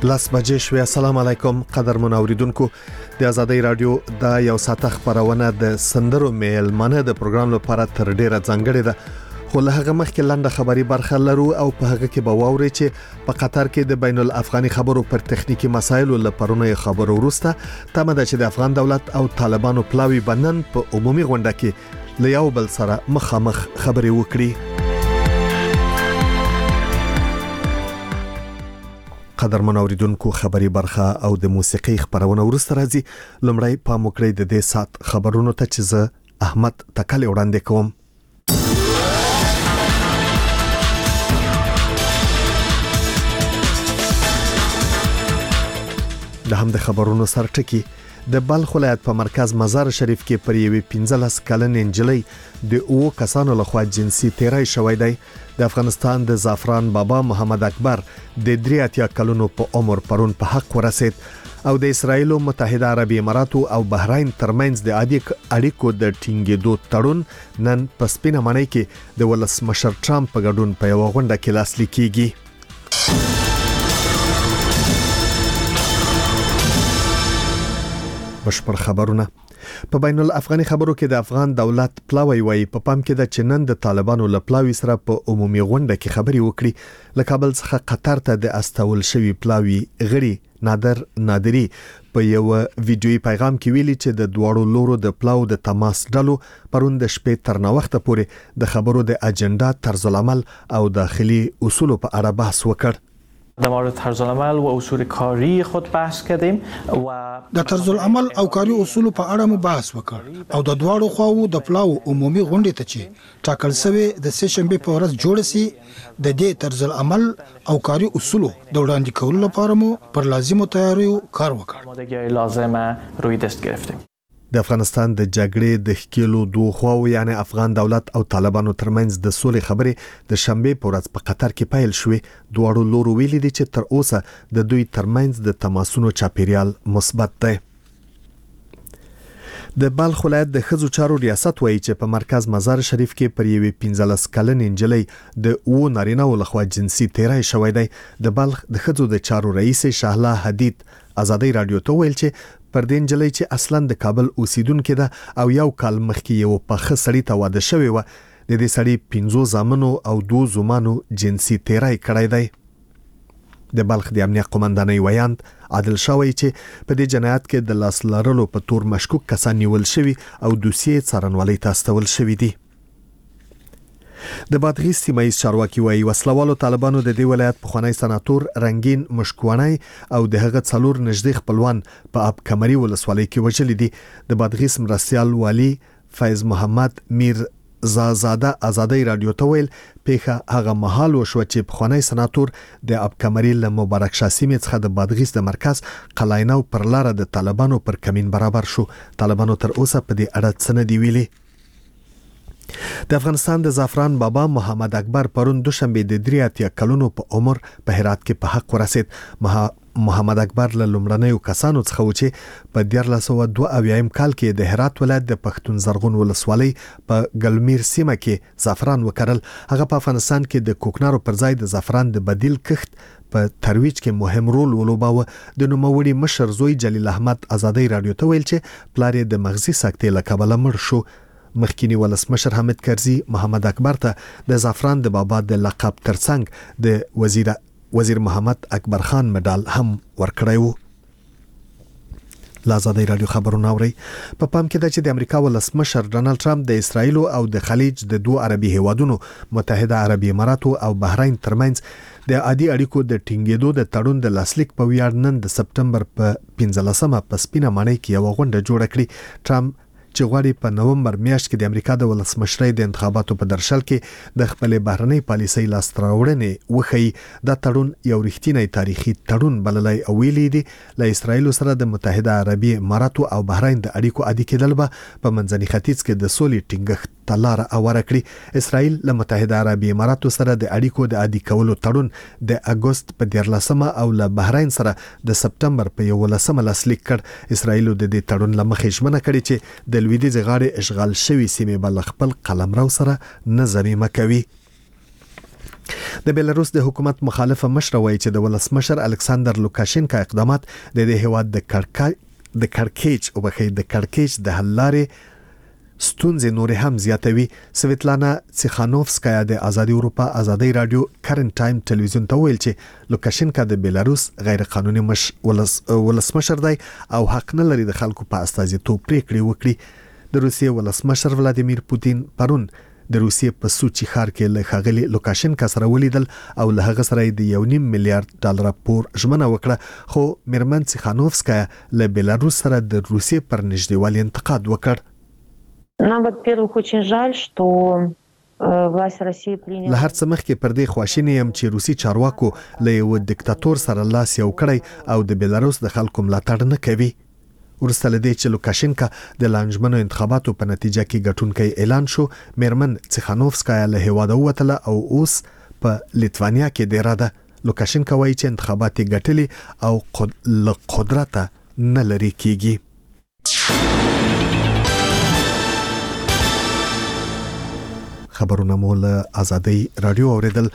لاس بجې شوې. السلام علیکم قدرمن اوریدونکو. د آزادۍ رادیو د یو ساعت خبرونه د سندرو میلمنه د پروګرام لپاره تر ډیره ځانګړې ده، خو له هغه مخکې لنډه خبري برخه لرو او په هغه کې به واوري چې په قطر کې د بین الافغاني خبرو پر تخنیکی مسایلو لپاره خبرو وروسته تمه ده چې د افغان دولت او طالبانو پلاوی بنن په عمومي غونډه کې له یو بل سره مخامخ خبري وکړي. قدرمن اوریدونکو، خبري برخه او د موسیقي خبرونه ورسته راځي. لمړی پام وکړئ د دې سات خبرونو ته چې زه احمد تکل وړاندې کوم. د هم د خبرونو سرټکی د بلخ ولایت په مرکز مزار شریف کې پر یوې 15 کلن انجلۍ د او کسانو لخوا جنسي تیری شوې دی. د افغانستان د زعفران بابا محمد اکبر د 83 کلونو په عمر پرون په حق ورسید او د اسرایل متحده عربی اماراتو او بحرین ترمنځ د عادي اړیکو د ټینګېدو تړون نن په سپینه معنی کې د ولسمشر ټرمپ په ګډون په یو غونډه کې لاسلیک کیږي. بشپړ خبرونه په بین الافغاني خبرو کې د افغان دولت پلاوی وای په پام کې د چنن د طالبانو لپلاوی سره په عمومي غونډه کې خبري وکړي. له کابل څخه قطر ته د استول شوی پلاوی غړي نادری په یو ویډیوي پیغام کې ویلي چې د دواړو لورو د پلاو د تماس ډلو پرون د شپې تر نوخته پورې د خبرو د اجنډا طرز العمل او داخلي اصول په اړه بحث وکړ. در مورد طرز العمل و اصول کاری خود بحث کردیم و د طرز العمل او کاری اصول په اړه مو بحث وکړ او د دواړو خواو د پلاو عمومي غونډې ته چې ټاکل شوی د سه شنبه په ورځ جوړ شي د دې طرز العمل او کاری اصول د وړاندې کولو لپاره مو پر لازمو تیاریو کار وکړ. آمادگی لازم روی دست گرفتیم. د افغانستان د جګړې د ښکېلو دوه خواو یعنی افغان دولت او طالبانو ترمنځ د سولې خبرې د شنبه په ورځ په قطر کې پیل شوې. دواړو لورو ویلي دي چې تر اوسه د دوی ترمنځ د تماسونو چاپیریال مثبت دی. د بلخ ولایت د خزو چارو ریاست وایي چې په مرکز مزار شریف کې پر یوې 15 کلن انجلۍ د او نارینه ولخوا جنسي تیری شوې دی. د بلخ د خزو د چارو رئیس شهلا حدید آزادۍ رادیو ته ویل چې پر دې انجلۍ چې اصلاً د کابل اوسیدونکې ده او یو کال مخکې یو پخه سړی ته واده شوی و، د دې سړی 15 زامنو او 2 زومانو جنسي تیری کړی دی. د بلخ د امنیت قومندانۍ ویاند عادل شاوی چې په دې جنایت کې د لاس لرلو په تور مشکوک کسان نیول شوی او دوسیې څارنوالۍ ته استول شوی دی. د بادغیس سیمه ییز چارواکي وایي وسلوالو طالبانو د دې ولایت پخوانی سناتور رنگین مشکوانی او د هغه څلور نږدې خپلوان په اب کمري ولسوالۍ کې وژل دي. د بادغیس مرستيال والی فیض محمد میر زاده آزادۍ رادیو ته ویل پیخه هغه محل وشو چې پخوانی سناتور د اب کمري له مبارک شاه سیمې څخه د بادغیس د مرکز قلاینو پر لار د طالبانو پر کمین برابر شو. طالبانو تر اوسه په دې اړه څه نه دی ویلي. د افغانستان د زعفران بابا محمد اکبر پرون دوشنبه د 83 کلونو په عمر په هرات کې په حق ورسید. محمد اکبر له لومړنیو کسانو څخه و چې په 1922 کال کې د هرات ولایت د پښتون زرغون ولسوالۍ په ګلمیر سیمه کې زعفران وکرل. هغه په افغانستان کې د کوکنارو پر ځای د زعفران د بدیل کښت په ترویج کې مهم رول ولوباوه. د نوموړي مشر زوی جلیل احمد آزادۍ رادیو ته ویل چې پلار یې د مغزي سکتې له کبله مړ شو. مخکینی ولسمشر حامد کرزي محمد اکبر ته د زعفران د بابا د لقب ترڅنګ د وزیر محمد اکبر خان مډال هم ورکړی وو. آزادۍ رادیو خبرونه اوري. په پام کې ده چې د امریکا ولسمشر ډانلډ ټرمپ د اسرایل او د خلیج د دوه عربي هیوادونو متحده عربي اماراتو او بحرین ترمنځ د عادي اړیکو د ټینګېدو د تړون د لاسلیک په ویاړ نن د سپټمبر په 15مه په سپینه معنی کې یو غونډه جوړه کړې. ټرمپ چې غواړي په نومبر میاشت کې د امریکا د ولسمشرۍ د انتخاباتو په درشل کې د خپل بهرنۍ پالیسۍ لاستراوړنې وخی. دا تړون یو رښتینی تاریخي تړون بللی او ویلي دي له اسرایل سره د متحده عربي اماراتو او بحرین د اړیکو عادي کېدل به په منځني ختیځ کې د سولې ټینګښت تلار اوره کړی. اسرایل له متحده عربي اماراتو سره د اړیکو د عادي کولو تړون د اگست په 14مه او له بحرین سره د سپټمبر په 11مه لاسلیک کړ. اسرایل د دې تړون لمخې ژمنه کړې چې د لویدیځ غاړې اشغال شوی سیمې بل خپل قلمرو سره نه ضمیمه کوي. د بیلاروس د حکومت مخالف مشر وایي چې د ولسمشر الکساندر لوکاشینکا اقدامات د هیواد د کړکېچ د حل لارې ستونزې نور هم زیاتوي. سویتلانا تسیخانوفسکایا د ازادي اروپا ازادي رادیو کرنٹ ټایم ټلویزیون ته ویل چې لوکاشینکا د بیلاروس غیر قانوني ولسمشر دی او حق نه لري د خلکو په استازیتوب پریکړې وکړي. د روسیې ولسمشر ولادیمیر پوتین پرون د روسیې په سوچي ښار کې له ښاغلي لوکاشینکا سره ولیدل او له هغه سره د $1.5 میلیارډ پور ژمنه وکړه، خو میرمن تسیخانوفسکایا له بیلاروس سره د روسیې پر نږدېوالي انتقاد وکړ. Нам, во-первых, очень жаль, что власть России приняла. له هر څه مخکې پر دې خواشینی یم چې روسي چارواکو له یو دیکتاتور سره لاس یو کړی او د بیلاروس د خلکو ملاتړ نه کوي. ورسته لدې چې لوکاشینکا د لانجمنو انتخاباتو په نتیجه کې ګټونکی اعلان شو، میرمن تسیخانوفسکایا له هیواده ووتله او اوس په لیتوانیا کې ډیره ده. لوکاشینکا وایي چې انتخابات یې ګټلي او له قدرته نه لرې کیږي. خبرونه مو له ازادي رادیو اوریدل.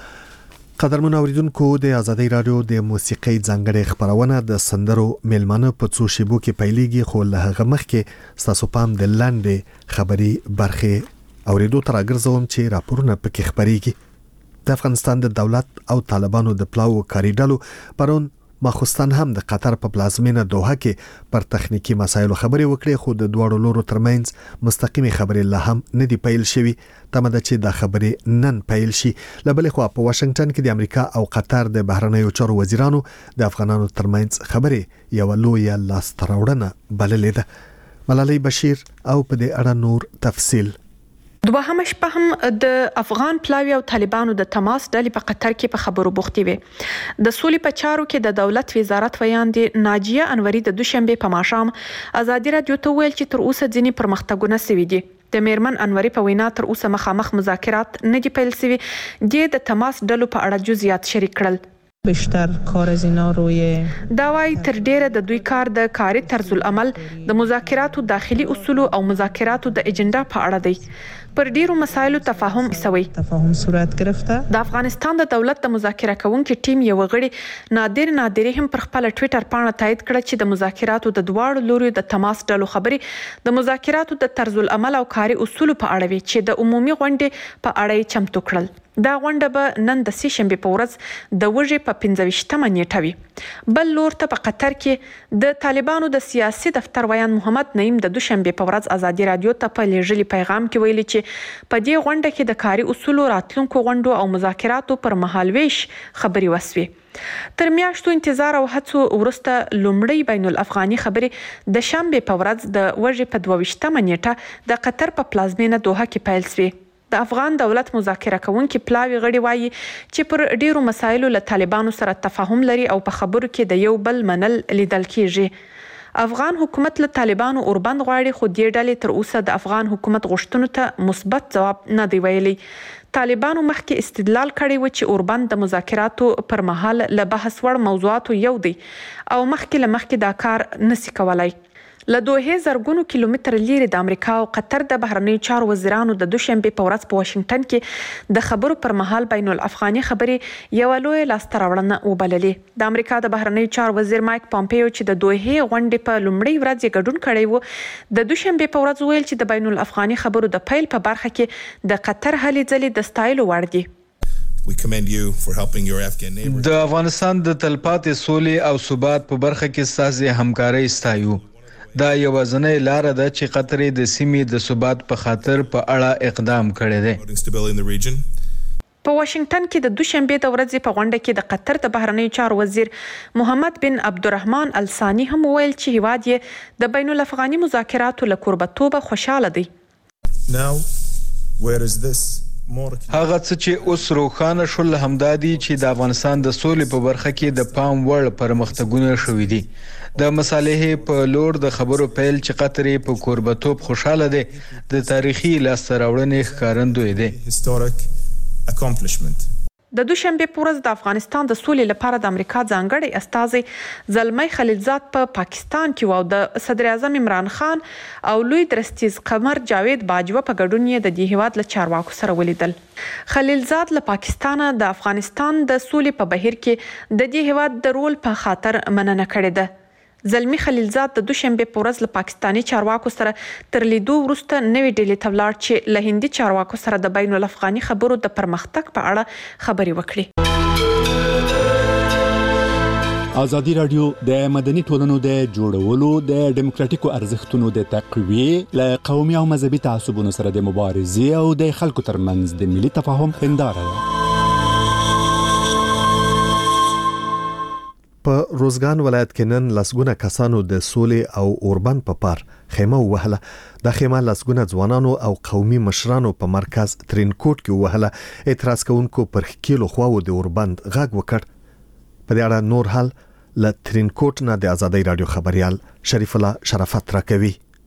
قدرمن اوریدونکو، د ازادي رادیو د موسیقي ځانګړي خبرونه د سندرو میلمانه په څو شیبو کې پیلېږي، خو له هغه مخکې ستاسو پام د لاندې خبري برخې اوریدو ته راګرځوم چې راپورونه پکې خبريږي. د افغانستان د دولت او طالبانو د پلاو کاری ډلو پرون ماخوستان هم د قطر په پلازمینه دوحه کې پر تخنیکی مسایلو خبرې وکړې، خو د دوړو لورو ترمنځ مستقیمي خبرې لا هم نه دی پیل شوی. تمه ده چې دا خبرې نن پیل شي. لبلې خو په واشنگټن کې د امریکا او قطر د بهرنیو چارو وزیرانو د افغانانو ترمنځ خبرې یو لویه لاستراوړنه بللې ده. ملالۍ بشیر او په دې اړه نور تفصیل. دوهمه شپه هم د افغان پلاوی او طالبانو د تماس ډلې په قطر کې په خبرو بوختي وي. د سولې په چارو کې د دولت وزارت ویاندې ناجیه انوري د دوشنبه په ماښام ازادي رادیو ته ویل چې تر اوسه ځینې پرمختګونه سوي دي. د میرمن انوري په وینا تر اوسه مخامخ مذاکرات نه دي پیل سوي. د تماس ډلو په اړه جزئیات شریک کړل. بیشتر کار از اینا روی دا وای تر ډیره د دوی کار د کاري طرز العمل د مذاکراتو داخلي اصول او مذاکراتو د اجنډا په اړه دی. پر ډیرو مسایلو تفاهم صورت گرفته. د افغانستان د دولت د مذاکره کوونکي ټیم یو غړي نادر هم پر خپل ټوئیټر باندې تایید کړ چې د مذاکراتو د دواړو لوري د تماس ډلو خبري د مذاکراتو د طرز العمل او کاري اصول په اړه وي چې د عمومي غونډې په اړه چمتو کړل. دا غونډه به نن د سې شنبه په ورځ د وژې په 15مه نیټه وي. بل لور ته په قطر کې د طالبانو د سیاسي دفتر ویان محمد نعیم د دوشنبه په ورځ ازادي رادیو ته په لېږلي پیغام کې ویلي چې په دې غونډه کې د کاري اصولو راتلونکو غونډو او مذاکراتو پر مهالويش خبري وسوي. تر میاشتو انتظار او هڅو وروسته لومړی بین الافغاني خبري د شنبه په ورځ د وژې په 22مه نیټه د قطر په پلازمینه دوحه کې پیل شوه. د افغان دولت مذاکره کوونکي پلاوی غړي وایي چې پر ډیرو مسایلو له طالبانو سره تفاهم لري او په خبرو کې د یو بل منل لیدل کیږي. افغان حکومت له طالبانو اوربند غواړي، خو دې ډلې تر اوسه د افغان حکومت غوښتنو ته مثبت ځواب نه دی ویلي. طالبانو مخکې استدلال کړی و چې اوربند د مذاکراتو پر مهال له بحث وړ موضوعاتو یو دی او مخکې دا کار نسی کولای. له دوه زرګونو کیلومتر لري د امریکا او قطر د بهرنیو چارو وزیرانو د دوشنبه په ورځ په واشنگټن کې د خبرو پر مهال بین الافغاني خبرې یو لوی لاستراوړنه وبللې. د امریکا د بهرنیو چارو وزیر مایک پامپیو چې د دوه غونډې په لومړۍ ورځ یې ګډون کړی و، د دوشنبه په ورځ ویل چې د بین الافغاني خبرو د پیل په برخه کې د قطر هلې ځلې د ستایلو وړ دي. د افغانستان د تلپاتې سولې او ثبات په برخه کې ستاسو همکاري ستایو. دا یوازنۍ لار ده چې قطر د سیمې د ثبات په خاطر په اړه اقدام کړی دی. په واشنگټن کې د دوشنبه د ورځې په غونډه کې د قطر د بهرنیو چارو وزیر محمد بن عبدالرحمن الثاني هم ویل چې هیواد یې د بین الافغاني مذاکراتو له کوربتوبه خوشاله دی. هغه څه چې اوس روښانه شول همدادي چې د افغانستان د سولې په برخه کې د پام وړ پرمختګونه شوي دي. د مصالحې په لور د خبرو پیل چې قطر په کوربتوب خوشاله دی د تاریخي لاسته راوړنې ښکارندوی دی. د دوشنبه په ورځ د افغانستان د سولې لپاره د امریکا ځانګړي استازي زلمی خلیلزاد په پاکستان کې او د صدر اعظم عمران خان او لوی درستیز قمر جاوید باجوه په ګډون یې د دې هیواد له چارواکو سره ولیدل. خلیلزاد له پاکستان د افغانستان د سولې په بهیر کې د دې هیواد د رول په خاطر مننه کړې ده. زلمی خلیلزاد د دوشنبه په ورځ له پاکستاني چارواکو سره تر لیدو وروسته نوې ډلې ته ولاړ چې له هندي چارواکو سره د بین الافغاني خبرو د پرمختګ په اړه خبرې وکړي. ازادي راډیو د مدني ټولنو د جوړولو د ډیموکراتیکو ارزښتونو د تقویې له قومي او مذهبي تعصبونو سره د مبارزې او د خلکو ترمنځ د ملي تفاهم هنداره ده. په روزګان ولایت کې نن لسګونه کسانو د سولې او اوربند په پار خیمه وهله. د خیمه لسګونه ځوانانو او قومي مشرانو په مرکز ترینکوټ کې وهله. اعتراض کوونکو پر خکیلو خواو د اوربند غږ وکړ. په دې اړه نور حال له ترینکوټ نه د ازادي رادیو خبريال شریف الله شرافت راکوي.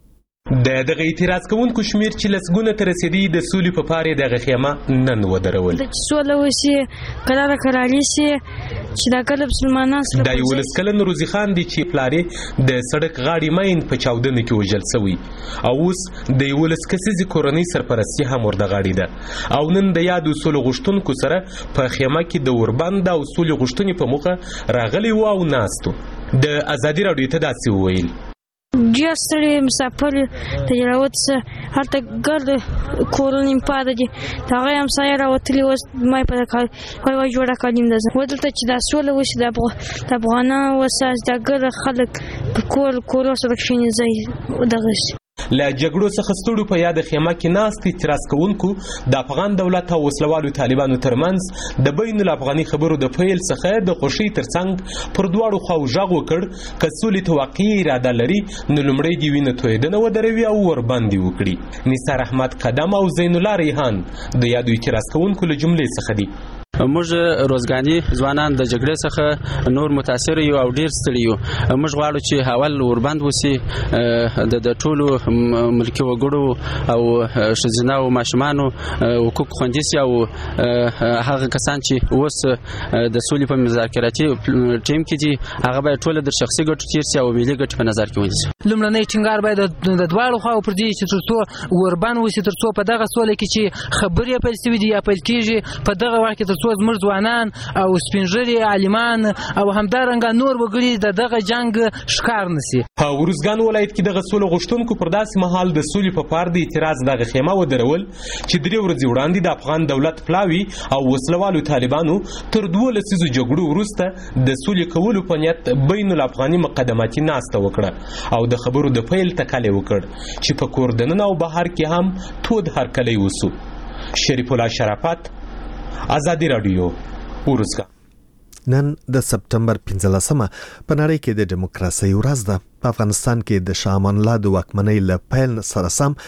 د دغه اعتراض کوونکو شمیر چې لسګونه تر رسیدي د سولې په پاره د خیمه نن ودرول. د سولې وسی قراري سي چې د کله مسلمانان سره د یولس کلن روزي خان دي چې پلارې د سړک غاړي ماین په چاودنه کې وژل شوی او اوس د یولس کسیزي کورنۍ سرپرستی هم ورده غاړي ده او نن د یاد اصول غشتونکو سره په خیمه کې د اوربند او سولې غشتونی په مخه راغلي و او ناستو. د ازادي رادیو ته داسې وویل جاستري مسافر ته راوت څه هرته ګرد کورونیم پاده دي هغه هم سایره وتلی وس مې په کار وای جوړه کړم ده ودلته چې دا سوله وشي د افغانانو وساس د ګرد خلک په کور سره شینې ځای دغه له جګړو څخه ستړو په یاد خیمه کې ناست اعتراض کوونکو د افغان دولت او وسلوالو طالبانو ترمنځ د بین الافغاني خبرو د پیل څخه د خوشي ترڅنګ پر دواړو خواو ژغ وکړ کڅولې ته واقعي اراده لري نو لمړی دی وینه تویدنه ودروي او ور باندې وکړي. نثار احمد قدم او زین الله ریحان د یادو اعتراض کوونکو له جملې څخه دي. موږ روزګانی ځوانان د جګړې څخه نور متاثر یو او ډیر ستړي یو. موږ غواړو چې حوال اوربند وسی د ټولو ملکی وګړو او شزینه او ماشومانو حقوق خوندي سي او هغه کسان چې اوس د سولې په مذاکراتي ټیم کې دي هغه به ټول د شخصي ګټو تیر سي او ملي ګټو په نظر کې ونیسي. لومړنی ټینګار باید د دواړو خواو پر دې چې ترڅو اوربند وسی ترڅو په دغه سولې کې چې خبرې پیل شوې دي یا پیل کیږي په دغه وخت کې زموږ ځوانان او سپینږیري عالمان او همدارنګه نور وګړي دغه جنگ ښکار نشي. په ورزګان ولایت کې دغه سولې غوښتونکو پر داسې مهال د سولې په پار د اعتراض دغه خیمه ودرول چې درې ورځې وړاندې د افغان دولت پلاوي او وسلوالو طالبانو تر 12 لسیزو جګړو وروسته د سولې کولو په نیت بین الافغاني مقدماتي ناسته وکړه او د خبرو د پیل تکاله وکړ چې په کوردنن او بهر کې هم تود هرکلی وسو. شریف الله شرافت ازادي رادیو ورزګان. نن د سپتمبر 15مه په نړۍ کې د دیموکراسي ورځ ده. په افغانستان کې د شاه امان الله د واکمنۍ له پیل سره سم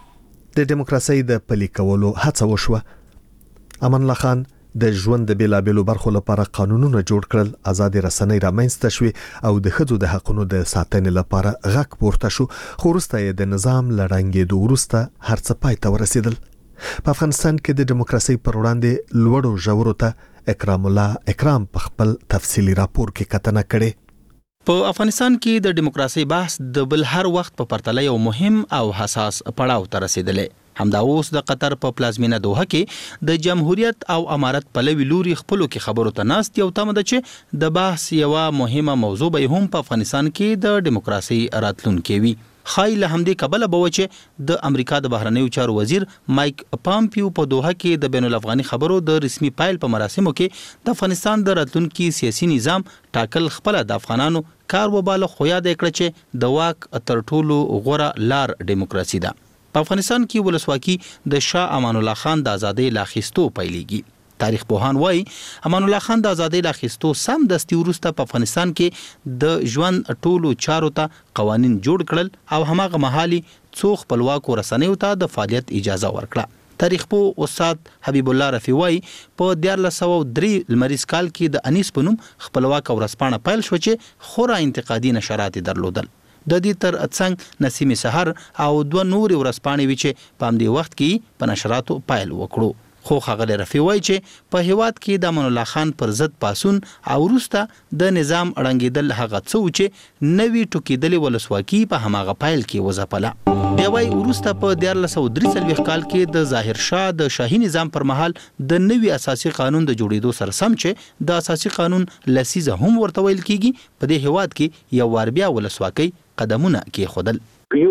د دیموکراسي د پلي کولو هڅه وشوه. امان الله خان د ژوند د بیلابېلو برخو لپاره قانونونه جوړ کړل. آزادي رسنۍ رامنځته شوې او د ښځو د حقونو د ساتنې لپاره غږ پورته شو. خو وروسته یې د نظام له ړنګېدو وروسته هر څه پای ته ورسېدل. په افغانستان کې د دیموکراسي پر وړاندې لوړو ژورو ته اکرام الله اکرام په خپل تفصیلی راپور کې کتنه کړې. په افغانستان کې د دیموکراسي بحث د بل هر وخت په پرتله یو مهم او حساس پړاو ته رسیدلې. همدا اوس د قطر په پلازمینه دوحه کې د جمهوریت او امارت پلوي لوري خپلو کې خبرو ته ناست یو تمه ده چې د بحث یو مهمه موضوع به هم په افغانستان کې د دیموکراسي راتلونکي وي. خای له همدې کبله به چې د امریکا د بهرنیو چارو وزیر مایک پامپیو په دوحه کې د بین الافغاني خبرو د رسمي پایل په مراسمو کې د افغانستان د راتلونکي سیاسي نظام ټاکل خپل د افغانانو کار وباله خو یاد کړ چې د واک تر ټولو غوره لار دیموکراسي ده. په افغانستان کې ولسواکي د شاه امان الله خان د ازادۍ لاخیستو پیلېږي. تاریخ پوهان وایي امان الله خان د ازادۍ لاخیستو سم دستي وروسته په افغانستان کې د ژوند ټولو چارو ته قوانین جوړ کړل او هماغه مهالي څو خپلواکو رسنیو ته د فعالیت اجازه ورکړه. تاریخ پوه استاد حبیب الله رفیع وایي په 1403 لمریز کال کې د انیس په نوم خپلواک ورځپاڼه پیل شو چې خورا انتقادي نشرات درلودل. د دې تر څنګ نسیم سحر او 2 نور ورځپاڼې وی چې په همدې وخت کې په نشراتو پیل وکړو. خو ښاغلی رفیع وایي چې په هیواد کې د امان الله خان پر ضد پاسون او وروسته د نظام ړنګېدل هغه څه و چې نوي ټوکېدلې ولسواکي په هماغه پیل کې وځپله. بیا وایي وروسته په 1443 کال کې د ظاهر شاه د شاهي نظام پر مهال د نوي اساسي قانون د جوړېدو سره سم چې د اساسي قانون لسیزه هم ورته ویل کېږي په دې هیواد کې یو وار بیا ولسواکۍ قدمونه کېښودل.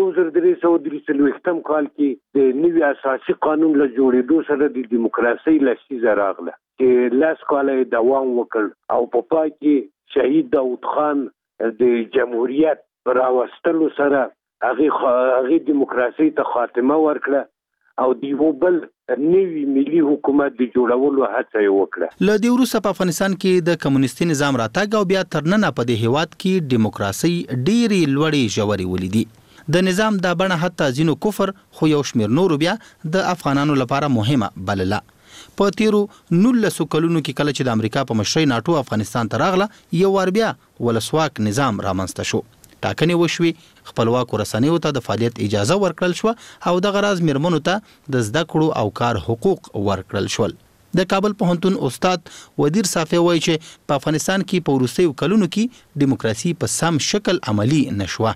1343 کال کې د نوي اساسي قانون له جوړېدو سره د دیموکراسي لسیزه راغله چې لاس کاله دوام وکړ او په پای کې شهید داود خان د جمهوریت راوستلو سره هغه دیموکراسي ته خاتمه ورکړه او د یو بل نوي ملي حکومت د جوړولو هڅه وکړه. له دې وروسته په افغانستان کې د کمونیستي نظام راتګ او بیا تر ننه په دې هیواد کې دیموکراسي ډېرې لوړې ژورې ولیدي. د نظام دا بڼه حتی ځینو کفر خو یو شمېر نورو بیا د افغانانو لپاره مهمه بلله. په تیرو 19 کلونو کې کله چې د امریکا په مشرۍ ناټو افغانستان ته راغله یو وار بیا ولسواک نظام رامنځته شو. ټاکنې وشوې، خپلواکو رسنیو ته د فعالیت اجازه ورکړل شوه او دغه راز میرمنو ته د زده کړو او کار حقوق ورکړل شول. د کابل پوهنتون استاد ودیر صافی وایي چې په افغانستان کې په وروستیو کلونو کې دیموکراسي په سم شکل عملی نشوه.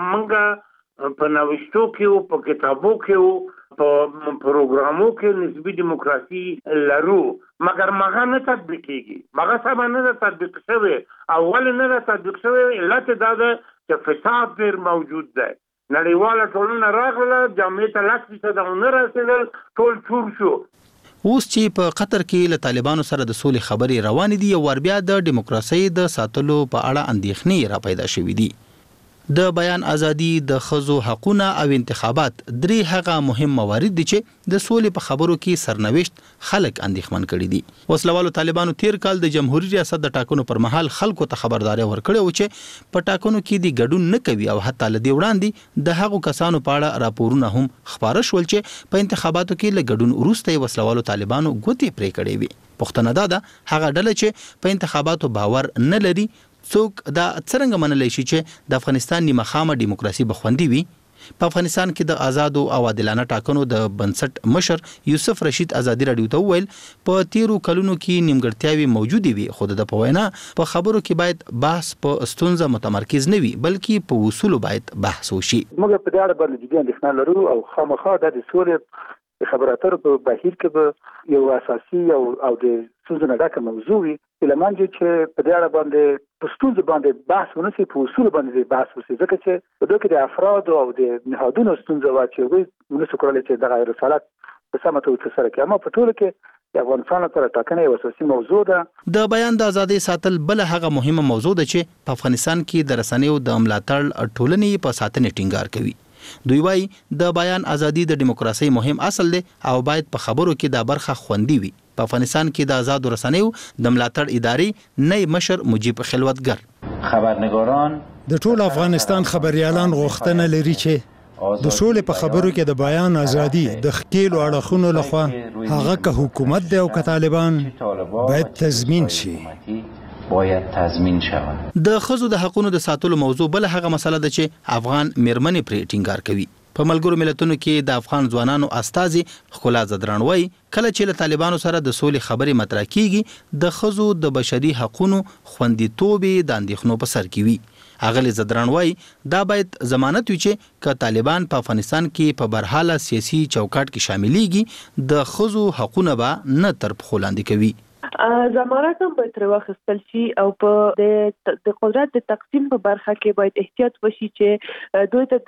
موږ په نوښتو کې او په کتابو کې او په پروګرامو کې نسبی دیموکراسي لرو مګر مغه نه تطبیق کیږي. مغه سم نه تطبیق شوی اول نه تطبیق شوی علت دا ده چې فساد ډیر موجود ده. نړیواله ټولنه راغله جامعه ته لاس څه نه رسیدل ټول چور شو. اوس چې په قطر کې له طالبانو سره د سولې خبرې روانې دي یو ور بیا د دیموکراسي د ساتلو په اړه اندېښنې را پیدا شوې دي. د بیان ازادي، د ښځو حقونه او انتخابات درې هغه مهم موارد دي چې د سولې په خبرو کې سرنوشت خلک اندېښمن کړي دي. وسلوالو طالبانو تیر کال د جمهوریت ریاست د ټاکنو پر مهال خلکو ته خبرداري ورکړې و چې په ټاکنو کې د ګډون نه کوي او حتی له دې وړاندې د هغو کسانو په اړه راپورونه هم خبره شول چې په انتخاباتو کې له ګډون وروسته وسلوالو طالبانو ګوتې پرې کړې وي. پوښتنه دا ده هغه ډله چې په انتخاباتو باور نه لري څوک دا څرنګه منلی شي چې د افغانستان نیمه خامه دیموکراسي به خوندي وي. په افغانستان کې د آزادو او عادلانه ټاکنو د بنسټ مشر یوسف رشید ازادي راډیو ته وویل په تیرو کلونو کې نیمګړتیاوې موجودې وي خو د په وینا په خبرو کې باید بحث په ستونزه متمرکز نه وي بلکې په اصولو باید بحث وشي. موږ په دې اړه باندې جدي اندېښنه لرو او خامخا د سولې خبرو اترو په بهیر کې به یو اساسي او د ستونزو نه ډکه موضوع وي لمن چې په دې اړه باندې په ستونزو باندې بحث ونشي په اصول باندې بحث وشي ځکه چې په دغه کې د افراد او د نهادونو ستونزې واچوي ونشي کولای چې دغه رسالت په سمه توګه ترسره کړي. اما په ټولو کې د افغانستان لپاره ټاکنه یو اساسي موضوع ده. د بیان د ازادۍ ساتل بل هغه مهمه موضوع ده چې په افغانستان کې د رسنیو د ملاتړ ټولنې په ساتنې ټینګار کوي. دوی وايي د بیان ازادي د دیموکراسي مهم اصل دی او باید په خبرو کې دا برخه خوندي وي. په افغانستان کې د آزادو رسنیو د ملاتړ ادارې نه مشر مجيب خلوتګر خبرنګاران د ټول افغانستان خبريالان غوښتنه لري چې د سولې په خبرو کې د بیان ازادي د خکیلو اړخونو لخوا هغه که حکومت دی او که طالبان باید تضمین شي. باید تضمین شود. د ښځو د حقوقو د ساتلو موضوع بل هغه مسله ده چې افغان میرمنې پرې ټینګار کوي. په ملګرو ملتونو کې د افغان ځوانانو استازي ښکلا زدران وایي کله چې له طالبانو سره د سولې خبرې مطرح کیږي د ښځو د بشري حقوقو خوندیتوب د اندېښنو په سر کې وي. اغلی زدران وایي دا باید ضمانت وي چې که طالبان په افغانستان کې په برحاله سیاسي چوکاټ کې شاملېږي د ښځو حقوقونه به نه تر پښو لاندې کوي. ضمانت هم باید تر واخیستل شي او په د قدرت د تقسیم په برخه کې باید احتیاط وشي چې دوی ته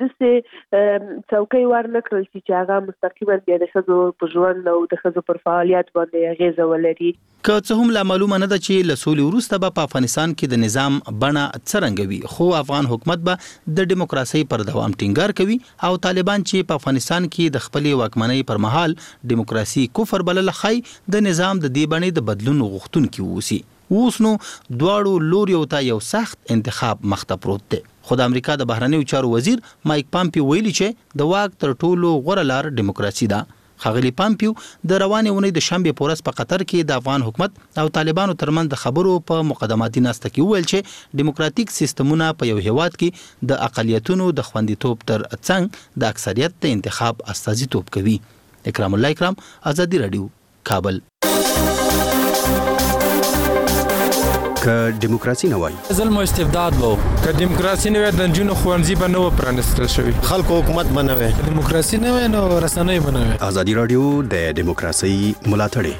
داسې څوکۍ ورنه کړل شي چې هغه مستقیما بیا د ښځو په ژوند او د ښځو پر فعالیت باندې اغیزه ولري. که څه هم لا معلومه نه ده چې له سولې وروسته به په افغانستان کې د نظام بڼه څرنګه وي خو افغان حکومت به د دیموکراسۍ پر دوام ټینګار کوي او طالبان چې په افغانستان کې د خپلې واکمنۍ پر مهال دیموکراسي کفر بلل خای د نظام د دې بڼې د بدلون غوښتونکي ووسی. اوس نو دواړو لوریو ته یو سخت انتخاب مخته پروت دی. خو د امریکا د بهرنیو چارو وزیر مایک پامپیو ویلي چې د واک تر ټولو غوره لار دیموکراسي ده. ښاغلي پامپیو د روانې اونۍ د شنبې په ورځ په قطر کې د افغان حکومت او طالبانو ترمنځ د خبرو په مقدماتي ناسته کې وویل چې دیموکراتیک سیستمونه په یو هیواد کې د اقلیتونو د خوندیتوب تر څنګ د اکثریت د انتخاب استازیتوب کوي. اکرام الله اکرام، ازادي رادیو، کابل. که دیموکراسي نه وای ظلم او استبداد وو، که دیموکراسي نه وای د نجونو ښوونځي به نه و پرانیستل شوي، خلکو حکومت به نه وای، دیموکراسي نه وای نو رسنۍ به نه وای. ازادي رادیو د دیموکراسي ملاتړی.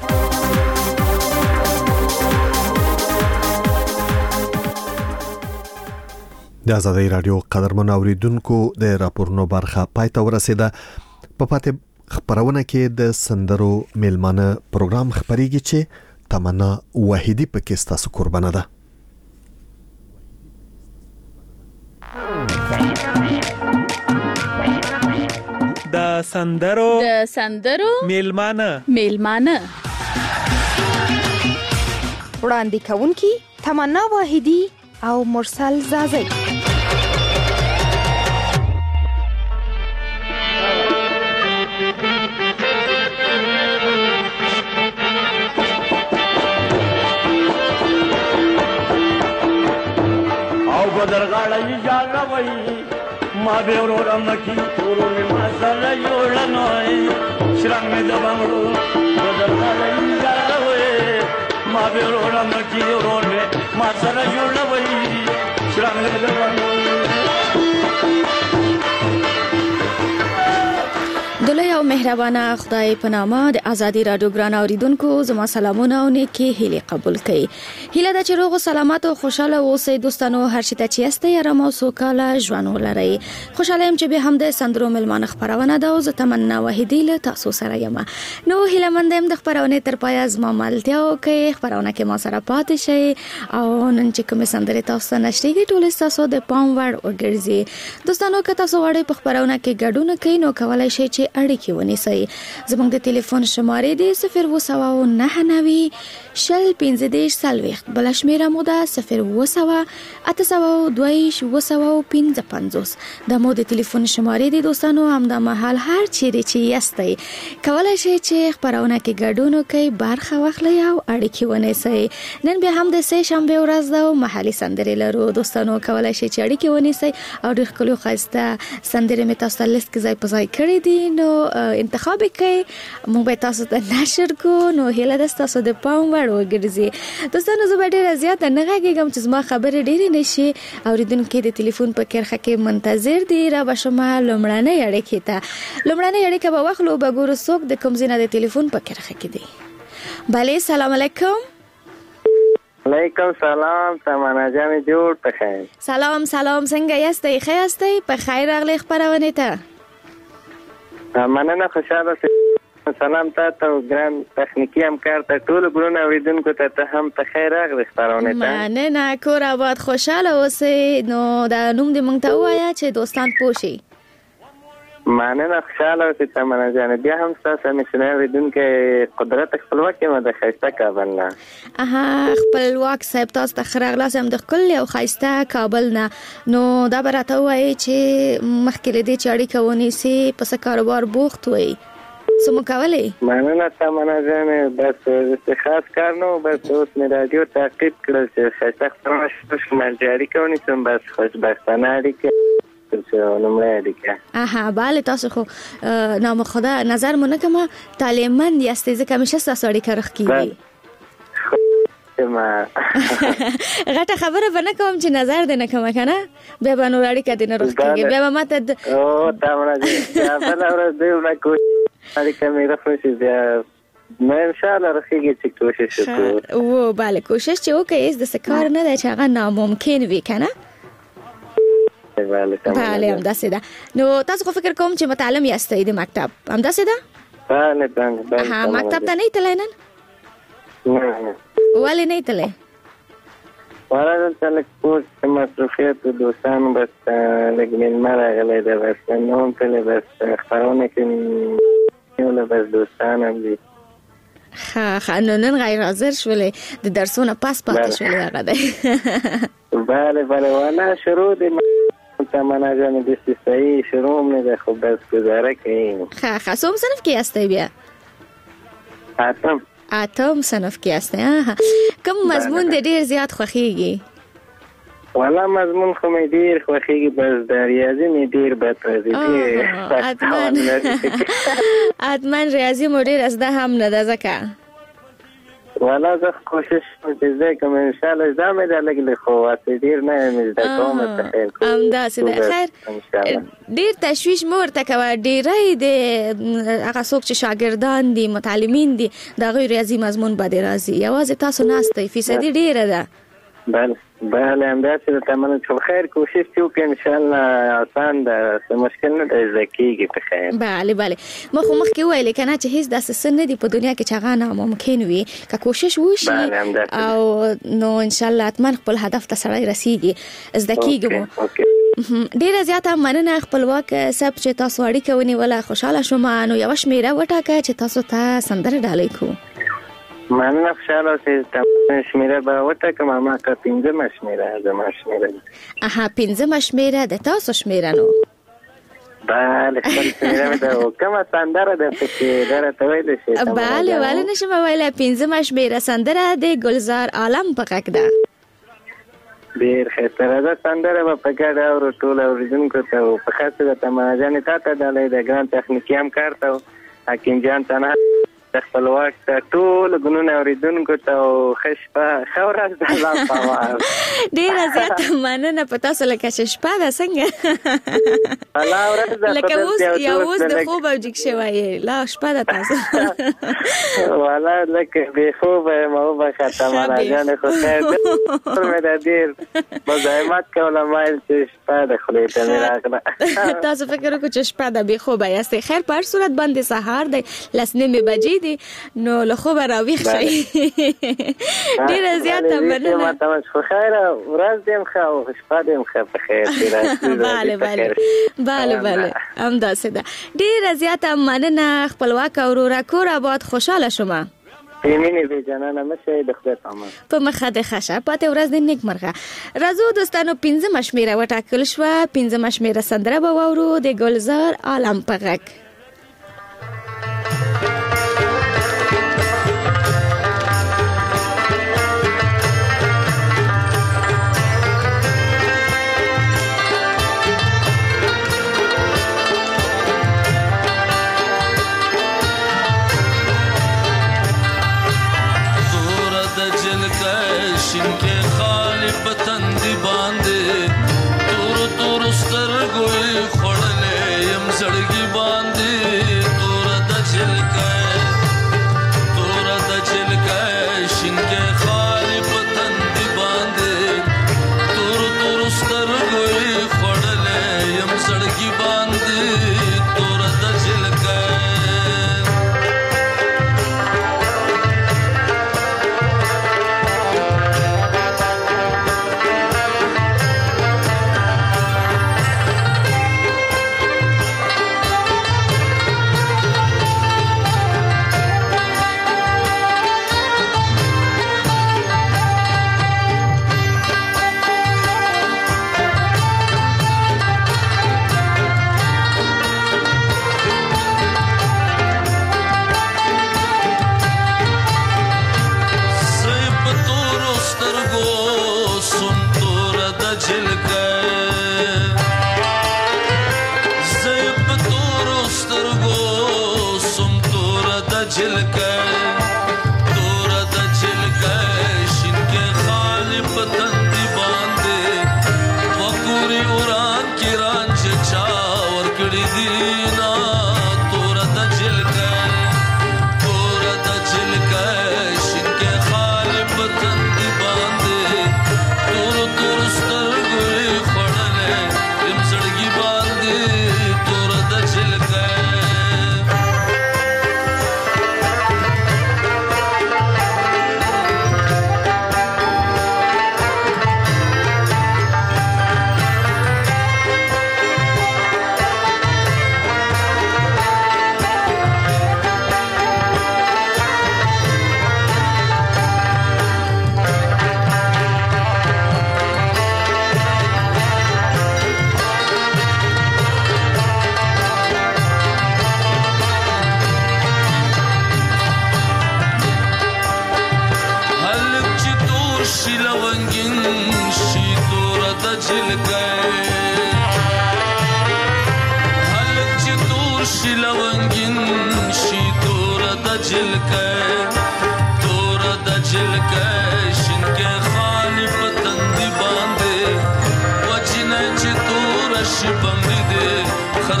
د ازادي رادیو قدرمن اوریدونکو د راپورونو برخه پای ته ورسیده. په پاتې خبرونه کې د سندرو میلمانه پروګرام خبريږي چې تمنا وحیدی پکې ستاسو قربانه ده. د سندرو میلمانه وړاندې کوونکی تمنا وحیدی او مرسل زازی. درغاړی جاګوي ما به ورور مکی ورور ما سره جوړنوي شرنګ مې د بنگړو درغاړی جاګوي ما به ورور مکی ورور ما سره جوړنوي شرنګ مې د بنگړو. دلای او مهربانه خدای په نامه د ازادي رادیو ګران اوریدونکو زما سلامونه او نیکی هیله قبول کړئ. هیله د چروغ او سلامت او خوشاله اوسئ دوستانو، هر شي ته چې یاستئ آرام او سوکاله ژوند ولرئ. خوشاله يم چې به هم د سندرو ملمانه خبرونه ده او زه تمنا وحیدی له تاسو سره یم. نو هیله مند يم د خبرونه تر پای زما ملتیا او کې خبرونه کې ما سره پاتې شئ او نن چې کوم سندره تاسو نشټیږي ټول تاسو د پام وړ وګرځي. دوستانو که تاسو وړي په خبرونه کې ګډون کوئ نو کولای شئ چې اړیکې ونیسئ. زموږ د ټلیفون شمارې دی 029 شل 15 سلويخ بل شمیره مو ده 0 822 د مو د ټلیفون شمارې دی دوستانو. هم د محل هر چیرې چې یاستئ کولای شئ چې خبرونه کې ګډون وکړئ، برخه واخلئ او اړیکې ونیسئ. نن بیا هم د سه شنبه ورځ ده او محلي سندرې لرو دوستانو، کولای شئ چې اړیکې ونیسئ او ډېر ښکلي ښایسته سندرې مې تاسو ته لیست کې ځای په ځای کړې دي. نو انتخاب کړئ، موږ به تاسو ته نشر کو. نو هیله ده تاسو د پام وړ وګرځي. دوستانو زه به ډېره زیاته نه غږیږم چې زما خبرې ډېرې نشي. اوریدونکو د ټلیفون په کرخه کې منتظر دي. را به شما لومړنۍ اړیکې ته لومړنۍ اړیکه به واخلو، به ګورو څوک د کوم ځای نه د ټلیفون په کرخه کې دی. بله سلام علیکم. علیکم سلام تمنا جان جوړ په خیر. سلام څنګه یاستئ؟ ښه یاستئ؟ په خیر راغلی خبرونه ته. مننه، خوشاله سلام تاسو ګران تخنیکی همکار ته ټول ګران اوریدونکو ته هم په خیر راغلی خبرونه ته. مننه، کور آباد، خوشاله اوسئ. نو دا نوم دې مونږ ته ووایه چې دوستان پوښي. مننه، خوشاله اوسئ تمنا جان. بیا هم تاسو مشنه اوریدونکو قدرت خپلواک ما د خیسته کابل نه. خپلواک صاحب تاسو ته خراغلاس هم د خپل او خیسته کابل نه. نو دا براته وایي چې مخکې لدی چې اړیکه ونیسي په څه کاروبار بوخت وي سمو کولی؟ مننه تمنا جان. بس خاص کار نو، بس اوس مې رادیو تعقیب کړل چې خیسته خبرونه شمال جاری کوي سم بس خوشبختانه اړیکه نمره دیگه. بله تاسو خو نام خدا نظر مونه که ما تعلیممند یستی ځکه همیشه ستاسو اړیکه رخ کیږي. غټه خبره به نه کوم چې نظر دې نه کوم کنه، بیا به نور اړیکه دې نه رخ کیږي. بیا به ماته او تمنا جی بل ورځ دې نه کوم اړیکه مې رخ شي. بیا ما ان شاء الله رخیږي چې کوشش وکړو. او بله کوشش چې وکړئ، د سکار نه ده چې هغه ناممکن وي کنه. بله هم داسې ده. نو تاسو خو فکر کوم چې متعلم یاستئ د مکتب، هم داسې ده؟ بله مکتب ته نه تللی نن؟ نه. ولې نه تللی؟ دلته لږ کور کې مصروفیت و دوستانو بس لږ مېلمه راغلی ده، بس نه هم تللی، بس خپرونه کې نیوله، بس دوستان هم دي. ښه نو نن غیر حاضر شولې، د درسونه پاس پاتې شولې هغه دی. بله وانا شروع دی تمنا جان د صحیح شروع مې ده، خو بس گزاره کوي. ښه څوم صنف کې یاستئ بیا؟ اتم صنف کې یاستئ. کوم مضمون دې ډېر زیات خوښیږي؟ والا مضمون خو مې ډیر خوښیږي بس د ریاضي مې ډیر بد راځي اتمن ریاضي مو ډیر زده هم نه ده ځکه والا زه کوشش کوم چې زه کوم ان شاء الله زده مې د لګل خو واسه ډیر نه مې زده کوم ته خیر کوم دا سده خیر ډیر تشویش مور ته کوي ډیرې د هغه څوک چې شاګردان دي متعلمین دي د غیر ریاضي مضمون باندې راځي یوازې تاسو ناشته فیصدي ډیره ده بله همداسې د تمنه چې خیر کوشش وکړو ان شاء الله آسان ده څه مشکل نه دی زکیږي په خیر بله مخکې ویل کنه چې هیڅ داسې څه نه دی په دنیا کې چې هغه ناممکن وي که کوشش وشي او نو ان شاء الله اتمن خپل هدف ته سړی رسیږي زده کیږي ډیره زیاته مننه خپلواک صاحب چې تاسو اړیکه ونیوله خوشاله شوم نو یو شمیره وټاکه چې تاسو ته سندره ډالۍ کو مننه خوشاله اوسئ شمیره به وټاکم ما که پنځمه شمیره زما شمیره پنځمه شمیره د تاسو شمیره نو بله خپل شمیره مې ده کومه سندره درته چې درته ویلی شي بله نشم ویلی پنځمه شمیره سندره د ګلزار عالم په غږ ده ډېر ښایسته ده سندره به په ګډه اورو ټول اورېدونکو ته په خاص د تمه جانې تا ته ډالۍ د ګران تخنیکي همکار ته حکیم جان تنها خپلواک ته ټول ګنونه اوریدونکو ته ښه شپه ښه ورځ ده الله پاوه ډېره زیاته مننه په تاسو لکه چې شپه ده څنګه لکه اوس د خوب او جګ شوی لا شپه ده تاسو والا لکه بې خوبه یم وبخښه تمنا جانې خو خیر مې ده ډېر مزاحمت کوله ما ویل چې شپه ده خولې ته مې راغله تاسو فکر وکړو چې شپه ده بې خوبه یاستئ خیر په هر صورت باندې سهار دی 9:30 بجې نو له خوبه راویښ شئ ډېره زیاته مننه خو خیره ورځ دې ښه او شپه دې ښه په خیر بله همداسې ده ډېره زیاته مننه خپلواک وروره کور آباد خوشحاله شومه مینې بې جانانه مشه د خدای په امان په مخه د ښه شه پاتې ورځ دې نیکمرغه راځو دوستانو پنځمه شمېره وټاکل شوه پنځمه شمېره سندره به واورو د ګلزار عالم په غږ شینکې خالي پتن دی باندې تور سترګو خړلې يم زړګي باندې تور د چلکې شینکې خالي پتن دی باندې تور سترګو خړلې يم زړګي باندې تور د چلکې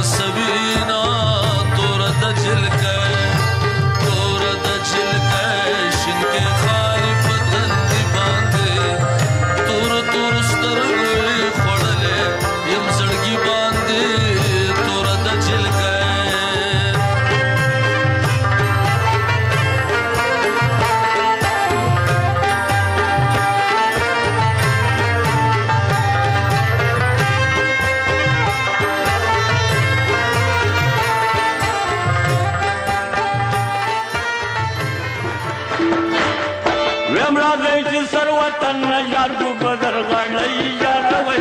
سبینا تور د جلکه تور د جلکه شینکه خالي پتن دی باندې تور تور سترګې خړلې یم زړګي باندې تور د جلکه وطن یار کو بدر غړی یاروي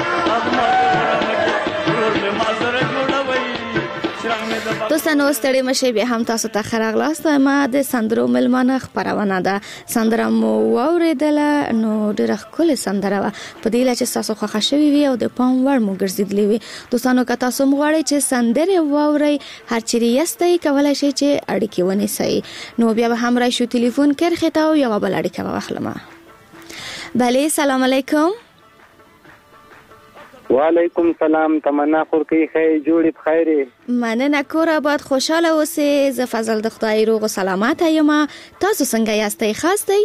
دوستانو ستړي مشه به هم تاسو ته خراغلاست ما د سندرو ملمانه خبرونه ده سندره مو واوریدله نو ډېر ښکلې سندره وه په دې لچ تاسو خوښ شوي وي او د پام وړ مو ګرځېدلې وي دوستانو که تاسو مغواړئ چې سندره واورئ هر چیرې یاستئ کولای شئ چې اړیکې ونیسئ نو بیا به هم راشو ټلیفون کرخې ته او یوه بل اړیکه به واخلم بله سلام علیکم وعلیکم سلام تمنا خورکی خیر جوړی بخیر مننه کور آباد خوشاله اوسئ زه فضل د خدای روغ و سلامت یم تاسو څنګه یاستئ خاص دی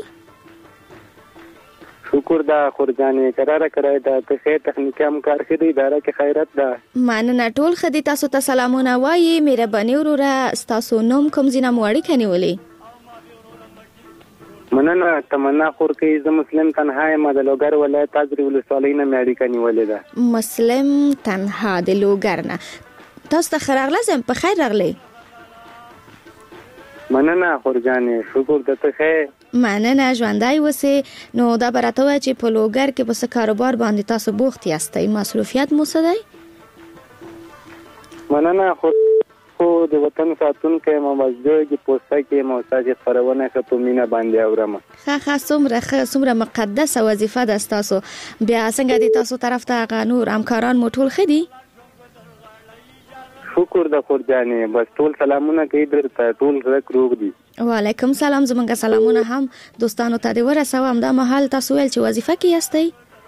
شکر دا خورجانې قراره کرای دا ته خیر تخنیکی همکار خدي اداره کې خیرت ده مننه ټول خدي تاسو ته سلامونه وایي مهرباني وروره تاسو نوم کوم ځینه مو اړیکه نیولې مننه تمنا خورکی زه مسلم تنها یم د لوګر ولایت تاجر ولسوالۍ نه مې اړیکه نیولې ده مسلم تنها د لوګر نه تاسو ته ښه راغلاست په خیر راغلی مننه خورجانې شکر درته ښه مننه ژوندی اوسئ نو دا به راته ووایه چې په لوګر کې په څه کاروبار باندې تاسو بوخت یاستئ مصروفیت مو څه دی مننه خو د وطن ساتونکی ممزدور کې پوسټه کې موساج خبرونه ښه په مینه باندې اورم ښه څومره مقدسه وظیفه ده ستاسو بیا څنګه دي تاسو طرف ته هغه نور همکاران مو ټول ښه دي شکر د خورجانې بس ټول سلامونه کوي درته ټول روغ دي وعلیکم سلام زمونږ سلامونه هم دوستانو ته دې ورسوم دا مهال تاسو ویل چې وظیفه کې یاستئ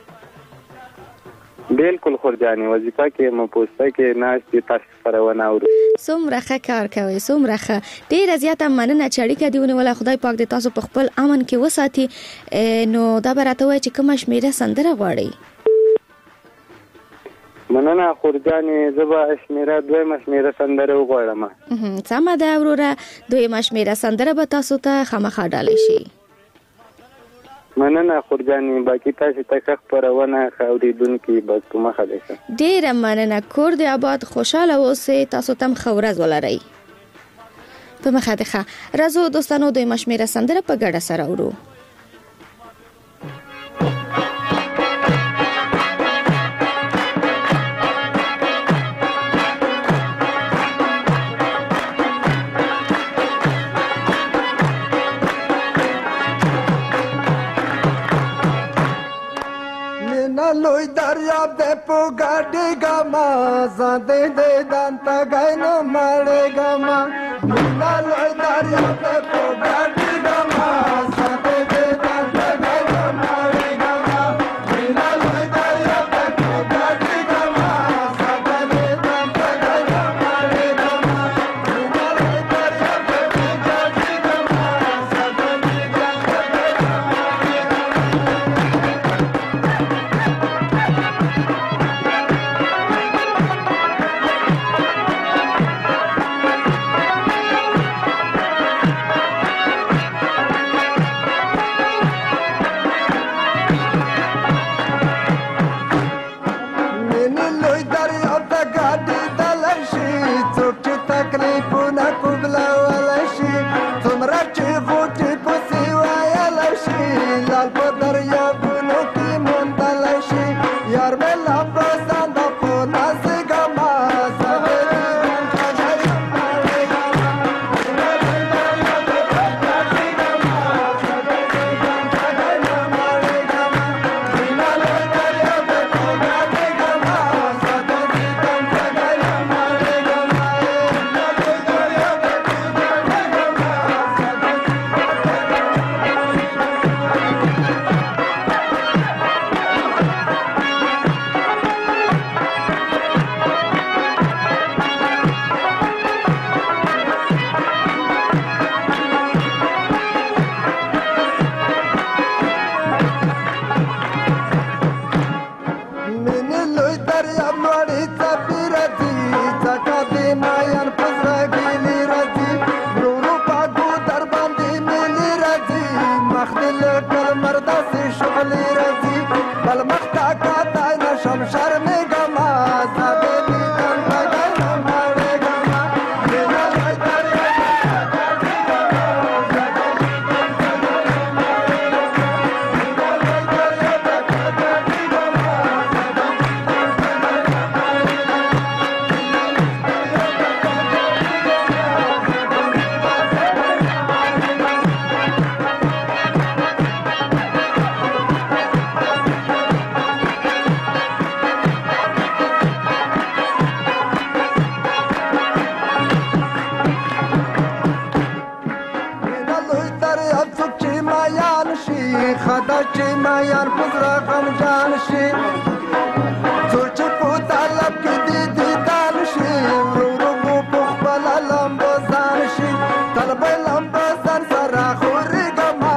بالکل خورجانې وظیفه کې مو پوسټه کې ناشتې تاسو خبرونه اورو څومره ښه کار کوئ څومره ښه ډېره زیاته مننه چې اړیکه دې ونیوله خدای پاک دې تاسو په خپل امن کې وساتي نو دا به راته وایي چې کومه شمېره سندره غواړئ مننه خورجانې زه به شمېره دویمه شمېره سندره وغواړم سمه ده وروره دویمه شمېره سندره به تاسو ته خامخا ډالۍ شي مننه خورجانې باقي تاسو ته ښه خپرونه ښه اورېدونکي بس په مخه دی ډېره مننه کور دې آباد خوشحاله اوسئ تاسو ته هم ښه ورځ ولرئ په مخه دی ښه راځو دوستانو دویمه شمېره سندره په ګډه سره اورو لوی دریاب دې په ګاډي ګما زده دې دانتا غاینو مړې ګما مینا لوی دریاب دې په ګاډي ګما زده دې دانتا غاینو مړې ګما مینا لوی دریاب دې په ګاډي ګما زده دې دانتا غاینو مړې ګما مینا لوی دریاب دې په ګاډي ګما زده دې دانتا غاینو مړې چې مایان پزرا غم جان شي څوک په طلب کې دې دیدان شي ورو په خپل لمبو ځان شي طلب لمبو ځان سره خوري ګما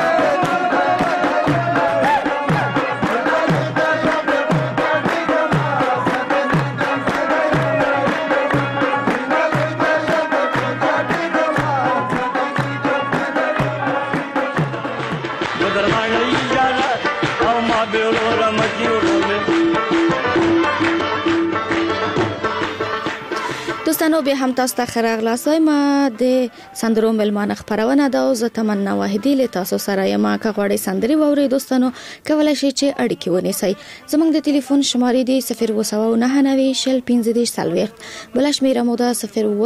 دوستانو به هم تاسو ته خراغلاسای ما د سندرو ملمانه خبرونه ده زه تمنا واحدی له تاسو سره یم که غواړئ سندري ووري دوستانو کولای شئ چې اړیکې ونیسئ زموږ د ټلیفون شمارې دی 029901540 بل شمیره مو ده 02802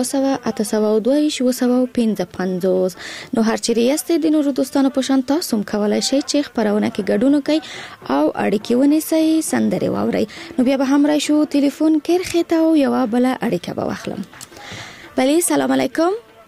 نو هر چیرې یاستئ د نورو دوستانو په شان تاسو هم کولای شئ چې خبرونه کې ګډون وکړئ او اړیکې ونیسئ سندري ووري نو بیا به هم راشو ټلیفون کې خته او یو بل اړیکه به واخلم بله سلام علیکم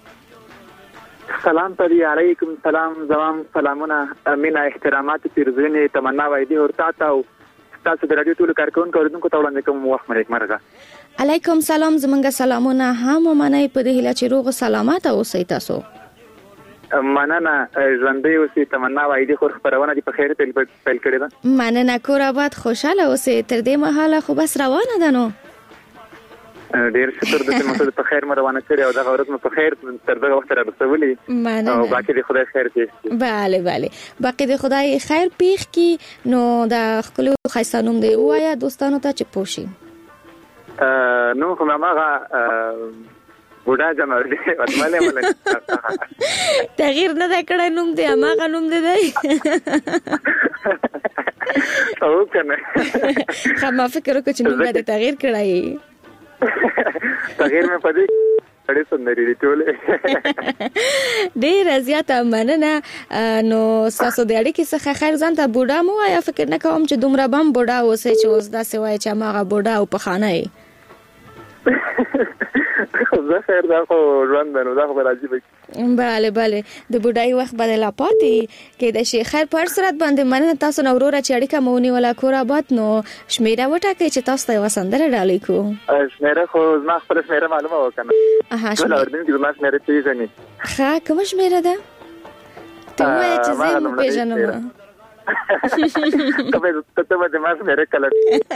سلام پری علیکم سلام زمام سلامونه مینا احترامات پیرزوینه تمنا وایدی ورته تاسو د رادیو ټول کارکونکو اوریدونکو ته وړاندې کوم وخت مې مرګه علیکم سلام زمونږ سلامونه هم منای په دې هیله چې روغ سلامت اوسئ تاسو مننه ژوندۍ اوسئ تمنا وایدی خو خبرونه دي په خیر پیل کړی ده مننه کور آباد خوشاله اوسئ تر دې مهاله خو بس روانه ده نو ډیر شکر د مسعود په خیر روانه کړی او دا غوړت مې په خیر تر دغه وخت را رسولي او باقي د خدای خیر پیښ bale bale باقي د خدای خیر پیښ کی نو دا خپل خیسانوم دی وایا دوستانو ته چې پوښي نو کومه هغه بوډا جمع دی وتماله مله تغییر نه دا کړه نوم دی هغه نوم دی او کنه خما فکر وکړ چې نوم به تغییر کړای تغییر مې پدې ډېر سندري دي ټول ډېر زیاته مننه نو تاسو د اړیکې څخه خیر ځان ته بوډا مو یا فکر نه کوم چې دومره بم بوډا اوسې چې اوس دا سوای چې هغه بوډا او په خانه یې زه خیر دا خو ژوند نو دا خو راځي bale bale د بوډای وخت بدل پاتې کې د شي خیر پر صورت باندې مننه تاسو نو وروره چې اړیکه مونی ولا کور آباد نو شمیره وټاکې چې تاسو ته وسندره ډالې کو شمیره خو زما خپل شمیره معلومه وکنه ټول اوردین چې زما شمیره پیژنې ښه کوم شمیره ده ته وایې چې زه مو پیژنم ته به ما شمیره کله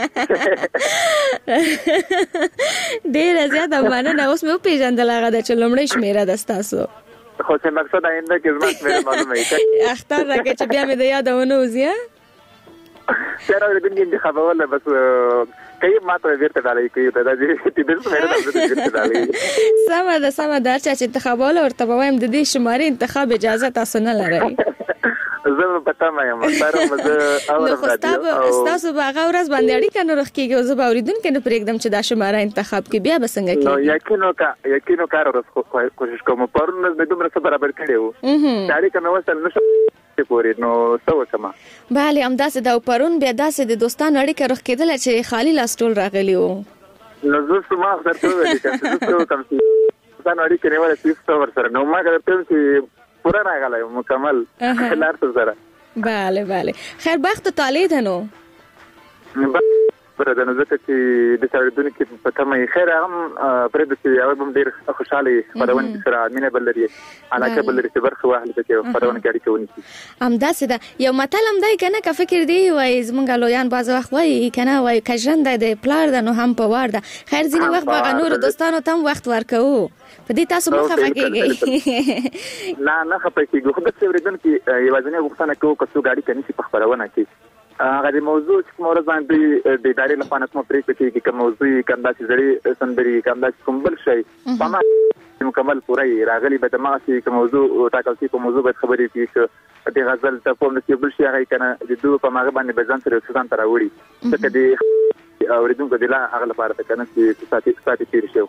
ډېر زیاته مننه اوس مې پیژندل هغه د چلمړې شمیره ده تاسو خو څه مقصد آینده کې زما شمیره معلومه ای اختر راکې چې بیا مې د یادونه وزیا سره د دې انتخابونه بس کای ماته ورته دالای کوي ته دا دې دې شمیره د ورته دالای سم دا چې انتخابونه ورته وایم د دې شماري انتخاب اجازه تاسو نه لرئ زه پتا مې یم سره مزه اورم تاسو به هغه ورځ باندې اړیکه نه رخکیږي او زه به اوریدونکو نه پرېږدم چې دا شماره انتخاب کې بیا به څنګه کېږي نو یقینو کار کوشش کوم پرون مې دومره څه برابر کړیو اړیکه مې وصل نشو پورې نو څه وکم bale همداسې دا پرون بیا داسې د دوستانو اړیکه رخکېدل چې خالی لاس ټول راغلی وو نو زه ما درته ویل چې څه کوم چې ځان اړیکه نه ولا څه ورسره نو ما درته چې پورا راغلی مکمل لار سره bale خیر بخت تعالی ده نو پرې د نو ځکه چې د سړیدونکو کې په تمه خیر هم پرې د چې او هم ډیر خوشاله خبرونه سره مینه بلري علاقه بلري چې برخه واخلي چې خبرونه کوي کوي همداسې ده یو متل هم دی کنه که فکر دی وای زمونږ لویان باز وخت وای کنه وای کژرند د پلار د نو هم په وار ده خیر ځینی وخت به نور دوستانو تم وخت ورکو په دې تاسو مخه فکرږئ نه خپه کیږي خو د څوریدونکو یوازینی غوښتنه کوي چې ګاډي کني چې په خبرونه کې هغه د موضوع چې مورز باندې د ادارې لپاره نو پرې کې کوم موضوع کنده چې زړی سندري کنده کوم بل شي په ما مکمل پوره راغلي به ما چې کوم موضوع ټاکل شي په موضوع به خبرې کیږي د غزل ته په نسبت بل شي هغه کنه د دوه په ماغه باندې بزن سره څه تر وړي څه دې اوریدونکو د لا هغه لپاره کنه چې ساتي تیر شي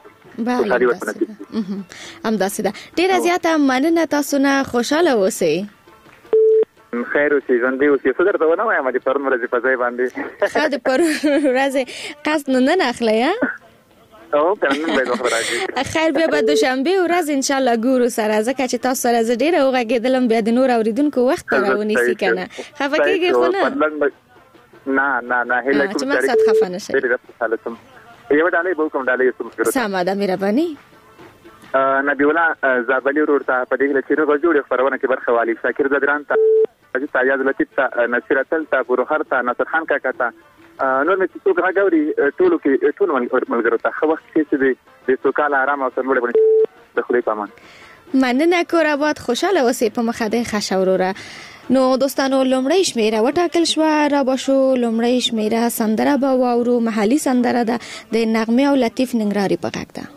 همداسې ده ډیره زیاته مننه تاسو نه خوشاله اوسئ خیر اوسې ژوندۍ اوسې څه درته ونه وایم د پرون ورځې په ځای باندې ښه د پرون ورځې قصد نه اخلئ او کنه به وخت راځي. خیر بیا به دوشنبه ورځ ان شاء الله ګورو سره ځکه چې تاسو سره زه ډیره وغږیدلم بیا د نور اوریدونکو وخت راونیسي کنه. خفه کیږي خو نه هله کوم چې مقصد خفه نشي. ډیره خوشاله سم. یو ډالۍ به کوم ډالۍ سم. سمه ده مهرباني. نبی الله زابلی ورته په دې لچې نو جوړ خبرونه کې برخه والی شاکر زدران ته تایاز لطیف ته نصیر تل ته بروخر ته نصر خان کاکا ته نور مې څوک راغوري ټول ملګرو ته خو وخت چې د سوکاله آرام او سرلوړ باندې د خدای پامان. مننه کور آباد خوشاله اوسئ په مخده خشه وروره. نو دوستانو لومړی شمیره وټاکل شو را بشو. لومړی شمیره سندره به واورو محلي سندره ده د نغمه او لطیف ننګرهاري په غږ ده.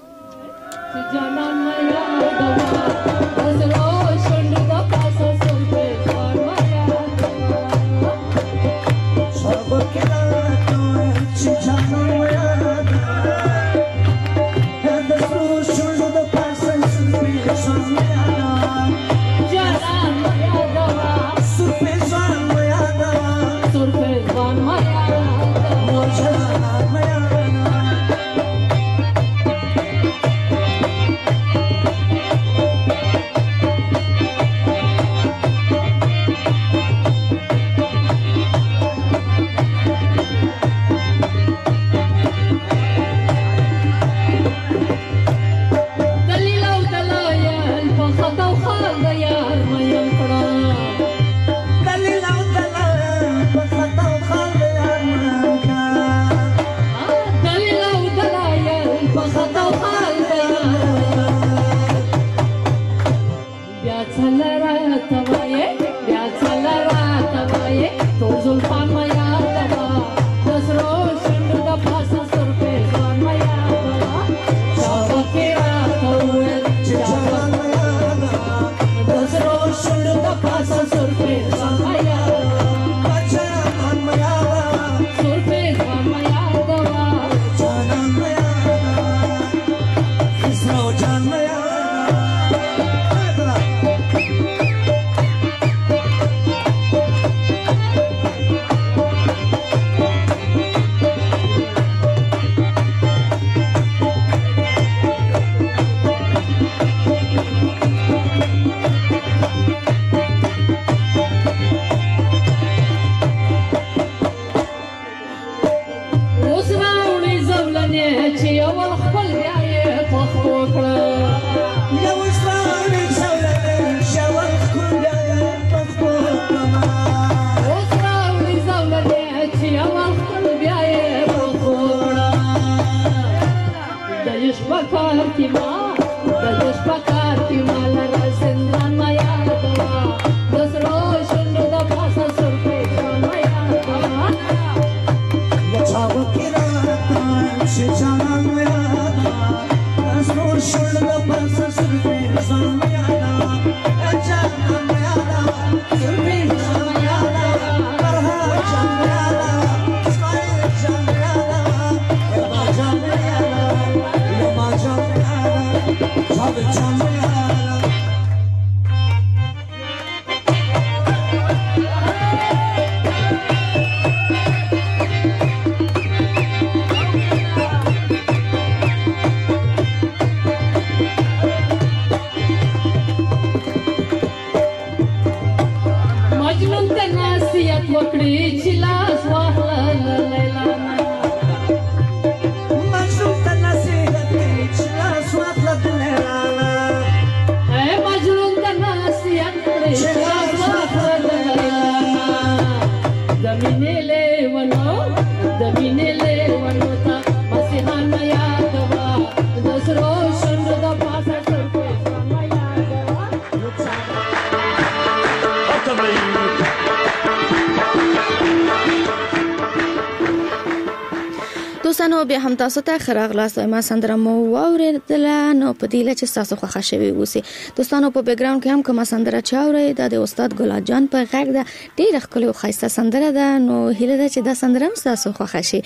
دوستانو بیا هم تاسو ته خراغلاست ما سندره مو واوریدله نو په دې لچ تاسو خوښ شوي اوسئ. دوستانو په بیک ګراوند کې هم کومه سندره چاوري د استاد ګلاد جان په غږ ده ډیره ښکلې او ښایسته سندره ده. نو هیله ده چې دا سندره هم تاسو خوښ شي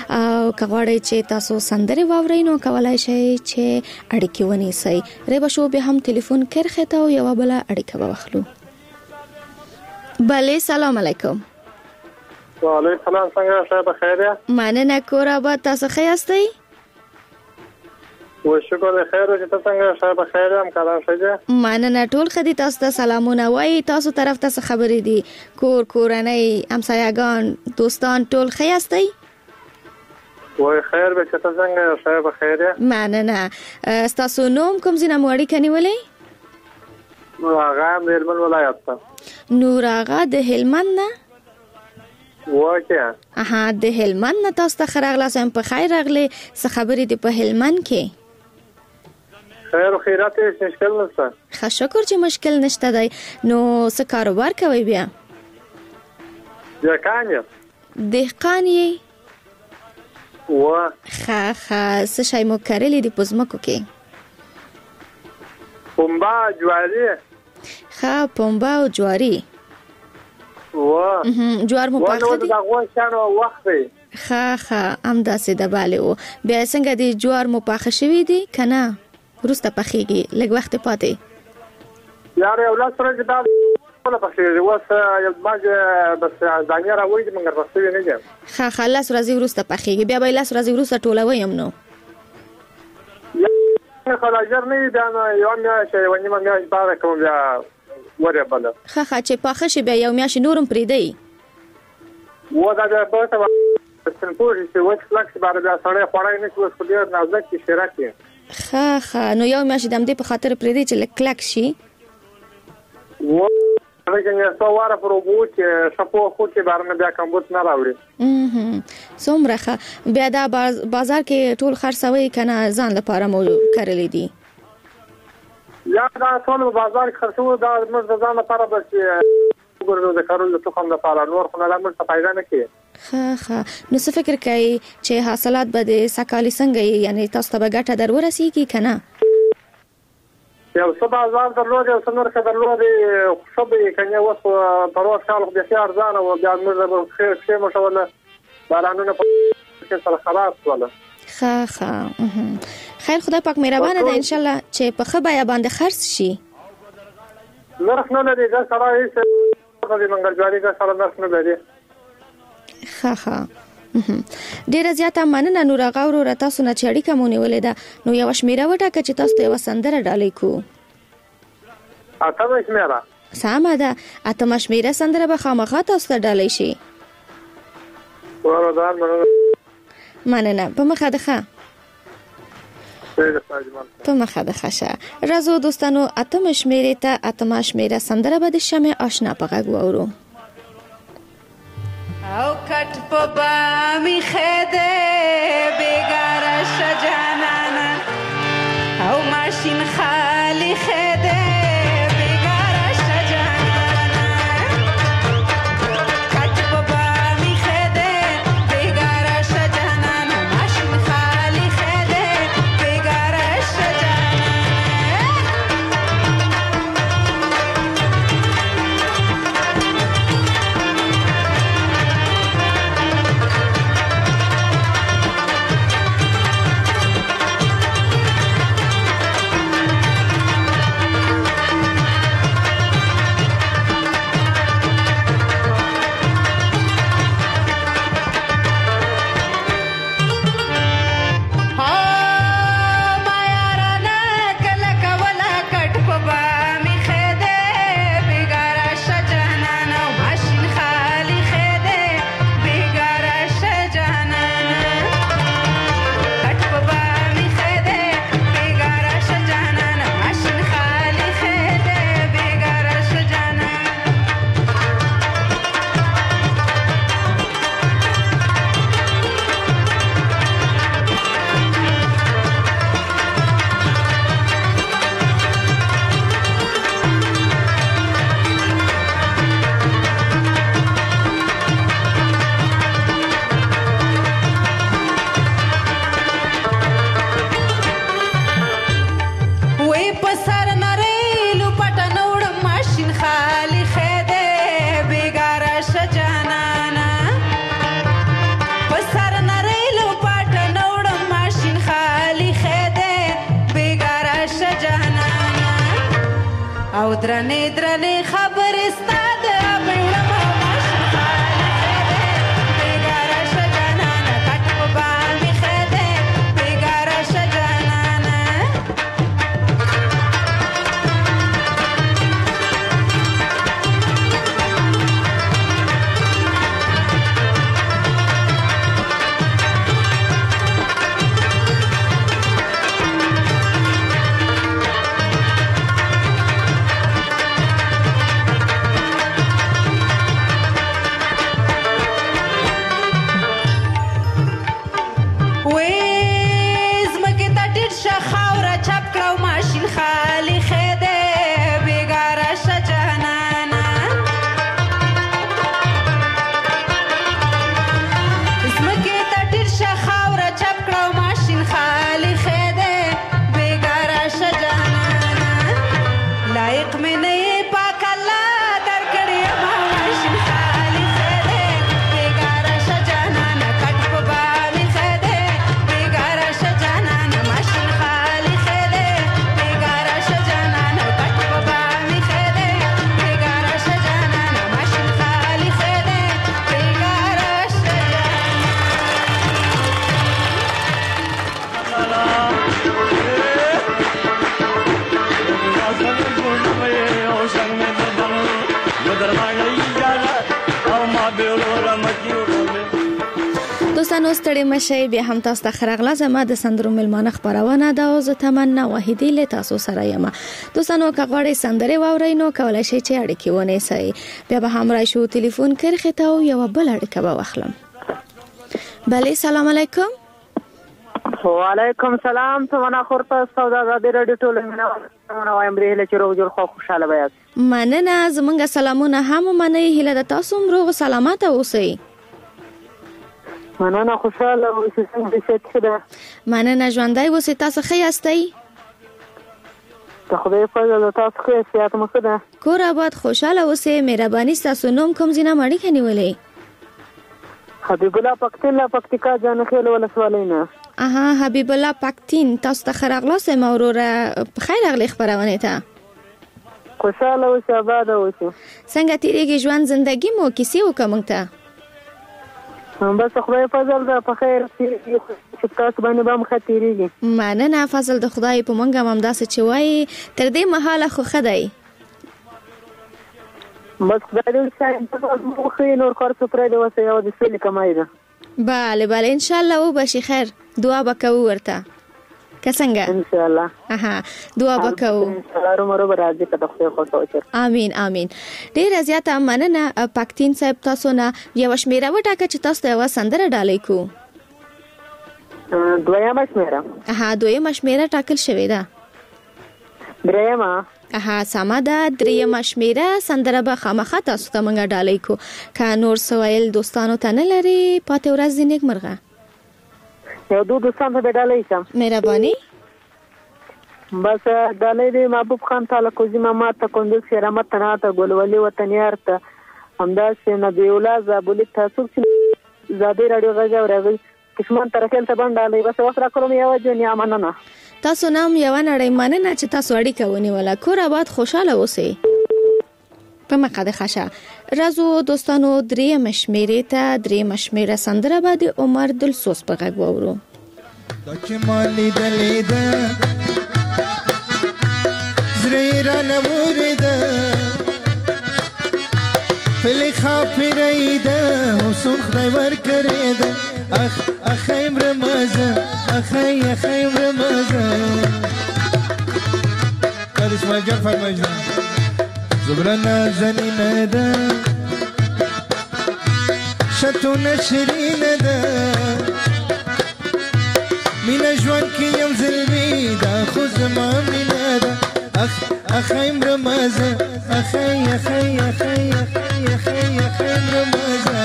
او کغواړئ چې تاسو سندره واورئ نو کولای شئ چې اړیکې ونیسئ. ریبه شو به هم ټلیفون کرخه ته او یو بل اړیکه واخلو. بله سلام علیکم. وعلیکم السلام څنګه یاست؟ بخیر یاست؟ مننه کور آباد تاسو ښه یاستئ؟ و شکر خیر چې تاسو څنګه شای بخیر هم کلام شې مننه ټول خدي تاسو ته سلامونه وای تاسو طرف ته خبرې دي کورنۍ همسایگان دوستان ټول ښه یاستئ وای خیر به چې تاسو څنګه شای بخیر مننه تاسو نوم کوم ځای نه وړي کني ولې نور آغا د هلمند ولایت ته نور آغا د هلمند نه واکه اها د هلمند نه تاسو ته خراغلا سم په خیر راغلی څه خبرې دي په هلمند کې خیر و خیرات هیڅ مشکل نشته ښه شکر چې مشکل نشته دی نو څه کاروبار کوي بیا دهقان یې ښه څه شی مو کرلی دي په ځمکو کې پنبه جواري ښه پنبه او جواري جوار مو پاخه دي ښه همداسې د بالې و بیا څنګه دي جوار مو پاخه شوي دي که نه وروسته پخېږي لږ وخت پاتې یاره یو لاس ورځې دا نه پخېږي اوس یو باج بس دانې راوړي دي مګر پخې نه دي ښه لاس ورځې وروسته پخېږي بیا به لاس ورځې وروسته ټولوي هم نو خلاجر نه دا یو میاشت یو نیمه میاشت بعد کوم بیا وره بل ښه چې پاخه شي بیا یو میاشت نورم پریدي و دا د پوهه سنپوري چې وڅ فلکس بار بیا سره خوړای نه شو خو ډیر نازک شراکي ښه نو یو میاشت دم دې په خاطر پریدي چې کلک شي و هغه څو واره پروبو چې شپو خو چې بارنه بیا کمبوت نه راوړي څومره ښه بیا دا بازار کې ټول خرڅوي کنه ځان لپاره مو کړلې دي یا دا ټول بازار کې خرڅو دا موږ ځان لپاره بس ګورو د کارول څه کوم لپاره نور خو نه موږ ته پیدا نه کوي ښه نو څه فکر کوي چې حاصلات به د سکالي څنګه یعنی تاسو ته به ګټه در ورسیږي کنه یو څه بازار درلود یو څه نور څه درلود خو به کنه وس پروا خلک به خيار ځان او بیا موږ به خیر مشوله بارانونه په سره خلاص ولا ښه خیر خدای پاک مهربانه ده ان شاء الله چې په خبره باندې خرڅ شي نرخ نه لري دا سره هیڅ د منګلجواري دا سره نرخ نه لري ښه ډیره زیاته مننه نور غاورو را تاسو نه چړی کومونه ولیدا نو یو شمیره وټاکه چې تاسو ته وسندره ډالې کو اته شمیره سمه ده اته شمیره سندره به خامخا تاسو ته ډالې شي ورودار مننه په مخه ده په مخه ده ښه راځو دوستانو اته شمیره ته اته شمیره سندره به د شمه آشنا په غږ وورو او کټ په بامی خده بیگاره شجانانا او ماشین خالی خده بیگاره شجانانا کټ په بامی خده بیگاره شجانانا ماشین خالی خده بیگاره شجانانا او درنې درنې خبرې ستاده بیړه ماشین خالی خده بیګاره شجانانا کټ په باندې خده بیګاره شجانانا دوستانو ستړي مشي بیا هم تاسو ته خرغله زما د سندرو ملمانه خبرونه دا او زه تمنا وحیدی له تاسو سره یم. دوستانو که غواړئ سندرې واورئ نو کولی شئ چې اړیکې ونیسئ. بیا به هم راشو تلیفون کرښې ته او یوه بل اړیکه به واخلم. بله سلام علیکم. وعلیکم سلام. تمنا خورته سوداګر رادیو ټول مینه وایم رهله چې روغ جوړ خو خوشاله بیاست. مننه زمونږ سلامونه هم منئ. هیله د تاسو هم روغ سلامت اوسئ. مننه خوشاله اوسئ. څنګه ښه ده؟ مننه ژوندی اوسئ. تاسو ښه یاستئ؟ د خدای فضل تاسو ښه یاست؟ صحت مو ښه ده؟ کور آباد خوشاله اوسئ. مهرباني ستاسو نوم کوم ځای نه اړیکه نیولې؟ حبیب الله پکتین له پکتیکا جانخیل ولسوالۍ نه. حبیب الله پکتین. تاسو ته ښه راغلاست یم وروره. پخیر راغلې خپرونې ته. خوشاله اوسئ آباد اوسئ. څنګه تیریږي ژوند زندګي مو؟ کیسې وکړه موږ ته. بس خدای فضل ده په خیر چې تاسو باندې به هم ښه تیریږي. مننه فضل د خدای په موږ هم همداسې چې وایي تر دې مهاله خو ښه دی. بس خدای دې وښیي نور کار څه پرېږدي اوس یوه د سولې کمای ده. بله بله انشاءالله وبشي خیر. دعا به کوو ورته که څنګه؟ انشاءالله. دعا به کوو. رومرو به راځي که د خدای خوښه وکړي. امین امین. ډېره زیاته مننه پکتین صاحب. تاسو نه یوه شمېره وټاکه چې تاسو ته یوه سندره ډالۍ کړو. دویمه شمېره؟ دویمه شمېره ټاکل شوې ده. درېیمه؟ سمه ده. درېیمه شمېره سندره به خامخا تاسو ته موږ ډالۍ کړو. که نور څه ویل دوستانو ته نه لري پاتې ورځ دې نیکمرغه. یو دو دوستانو ته به ډالۍ شم. مهرباني. بس ډالۍ دې محبوب خان تعالی کوزي ماما ته کندوز شهرامت ته ناته ګلولي وطنیار ته همداسې نبی الله زابولي ته څوک چې زادې راډیو غږ اوري کشمان ترکل ته باندې ډالۍ بس وخت را کړم یو جنیا مننه. تاسو نام یوه نړۍ مننه چې تاسو اړیکه ونیوله. کور آباد خوشاله اوسئ. په مخه د خشه راځو دوستانو درېیمه شمېرې ته. درېیمه شمېره سندره به د عمر دلسوز په غږ واورو. دا چې ما لیدلې ده زړه یې رانه اورېده پلې خاپېرۍ ده حسن خدای ورکړې ده. اخی مرمزه اخی مرمزه قد اسماعیل جان فرمایش ده زبره نازنینه ده شتونه شیرینه ده مینه ژوند کې یو ځلوي ده خو زما مینه ده. اخی مرمزه اخی مرمزه.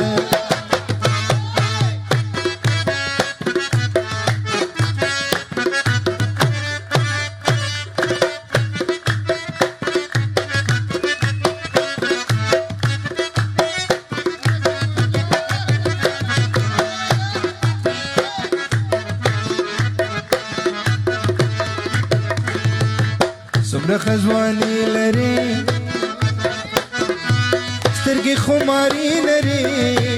څومره خزواني لري سترګې خماري لري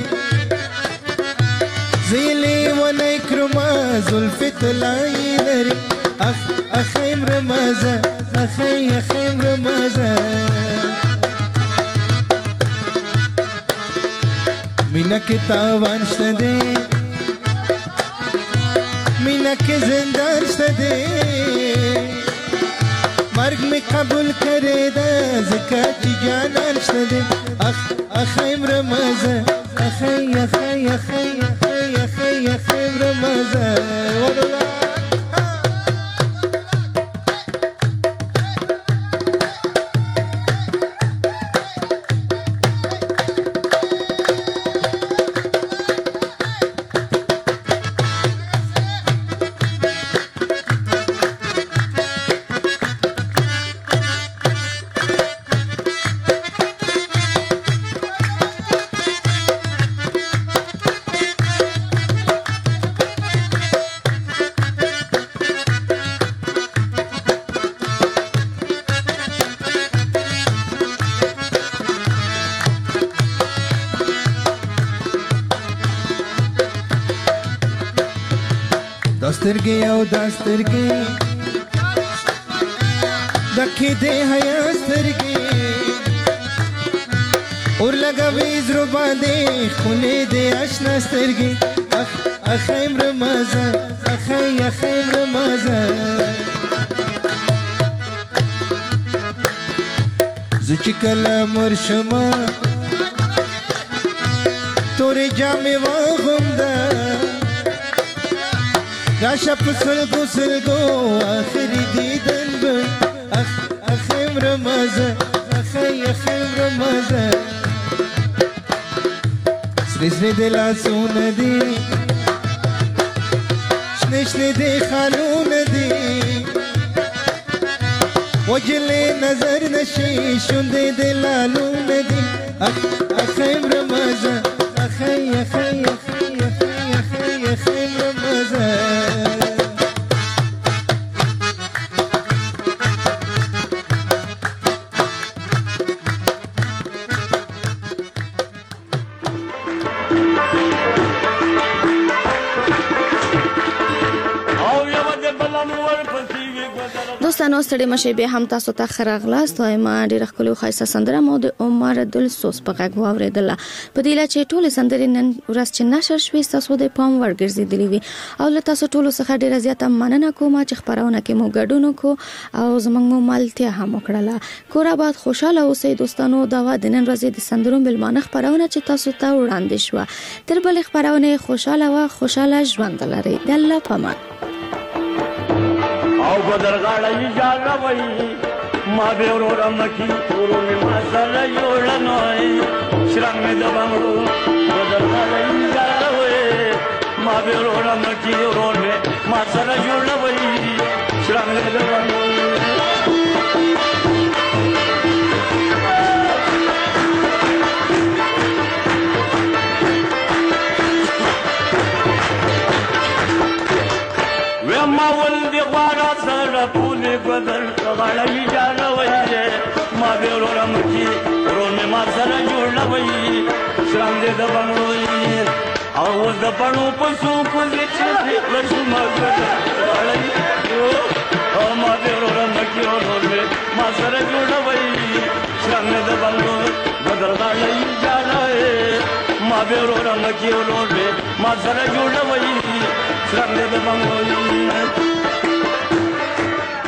زیلې ونی کرما زلفې طلایي لري. اخی مرمزه اخی مرمزه مینه کې تاوان شته دی مینه کې زندان شته دی مرگ میں قبول کرے دا زکات جانان شده. اخی مرمزه اخی مرمزه والله. دسترګي او دسترګي دکې دې حیا سترګي اور لګوي زرو باندې خولې دې آشنا سترګي. اخیم رمزه اخیم رمزه زچ کلا مرشما تورې جامې واغوم ده راشه په سلګو آخري دیدن به اخیم رمزه اخیم رمزه سری د لاسونه دي شنه د خالونه دي وجلې نظر نشي شونډې د لالونه دي اخیم رمزه اخیم رمزه دوستانو ستړي مشه به هم تاسو ته خراغلاست وای ما ډیره خپل خاصه سندره مو د عمر دلسوس په غږ واوریدله په دې لا چې ټول سندرې نن ورځ چې نشر شوي تاسو د پام ورګرځېدلې وي او له تاسو ټول څخه ډیره زیاته مننه کوم چې خبرونه کې مو ګډون کو او زمنګ مو مالتیا هم وکړه کور آباد خوشاله اوسئ دوستانو دا و د نن ورځې د سندرو بلمانه خبرونه چې تاسو ته وړاندې شو تر بل خبرونه خوشاله ژوند لري د الله پامان او بدرغاړه اجازه وای ما به ورور مکی ورور ما سره جوړنوي شرنګ مې د بنگړو بدرغاړه اجازه وای ما به ورور مکی ورور ما سره جوړنوي شرنګ مې د بنگړو ما ولدي غوارا سره پولې ګذر غړې جانوي ما به ورور مکی ورور ما سره جوړوي شرم دې د بنگړو او د پڼو په سو په دې چې لښو ما غړې او ما به ورور مکی ورور ما سره جوړوي شرم دې د بنگړو بدر غړې جانوي ما به ورور مکی ورور ما سره جوړوي شرم دې د بنگړو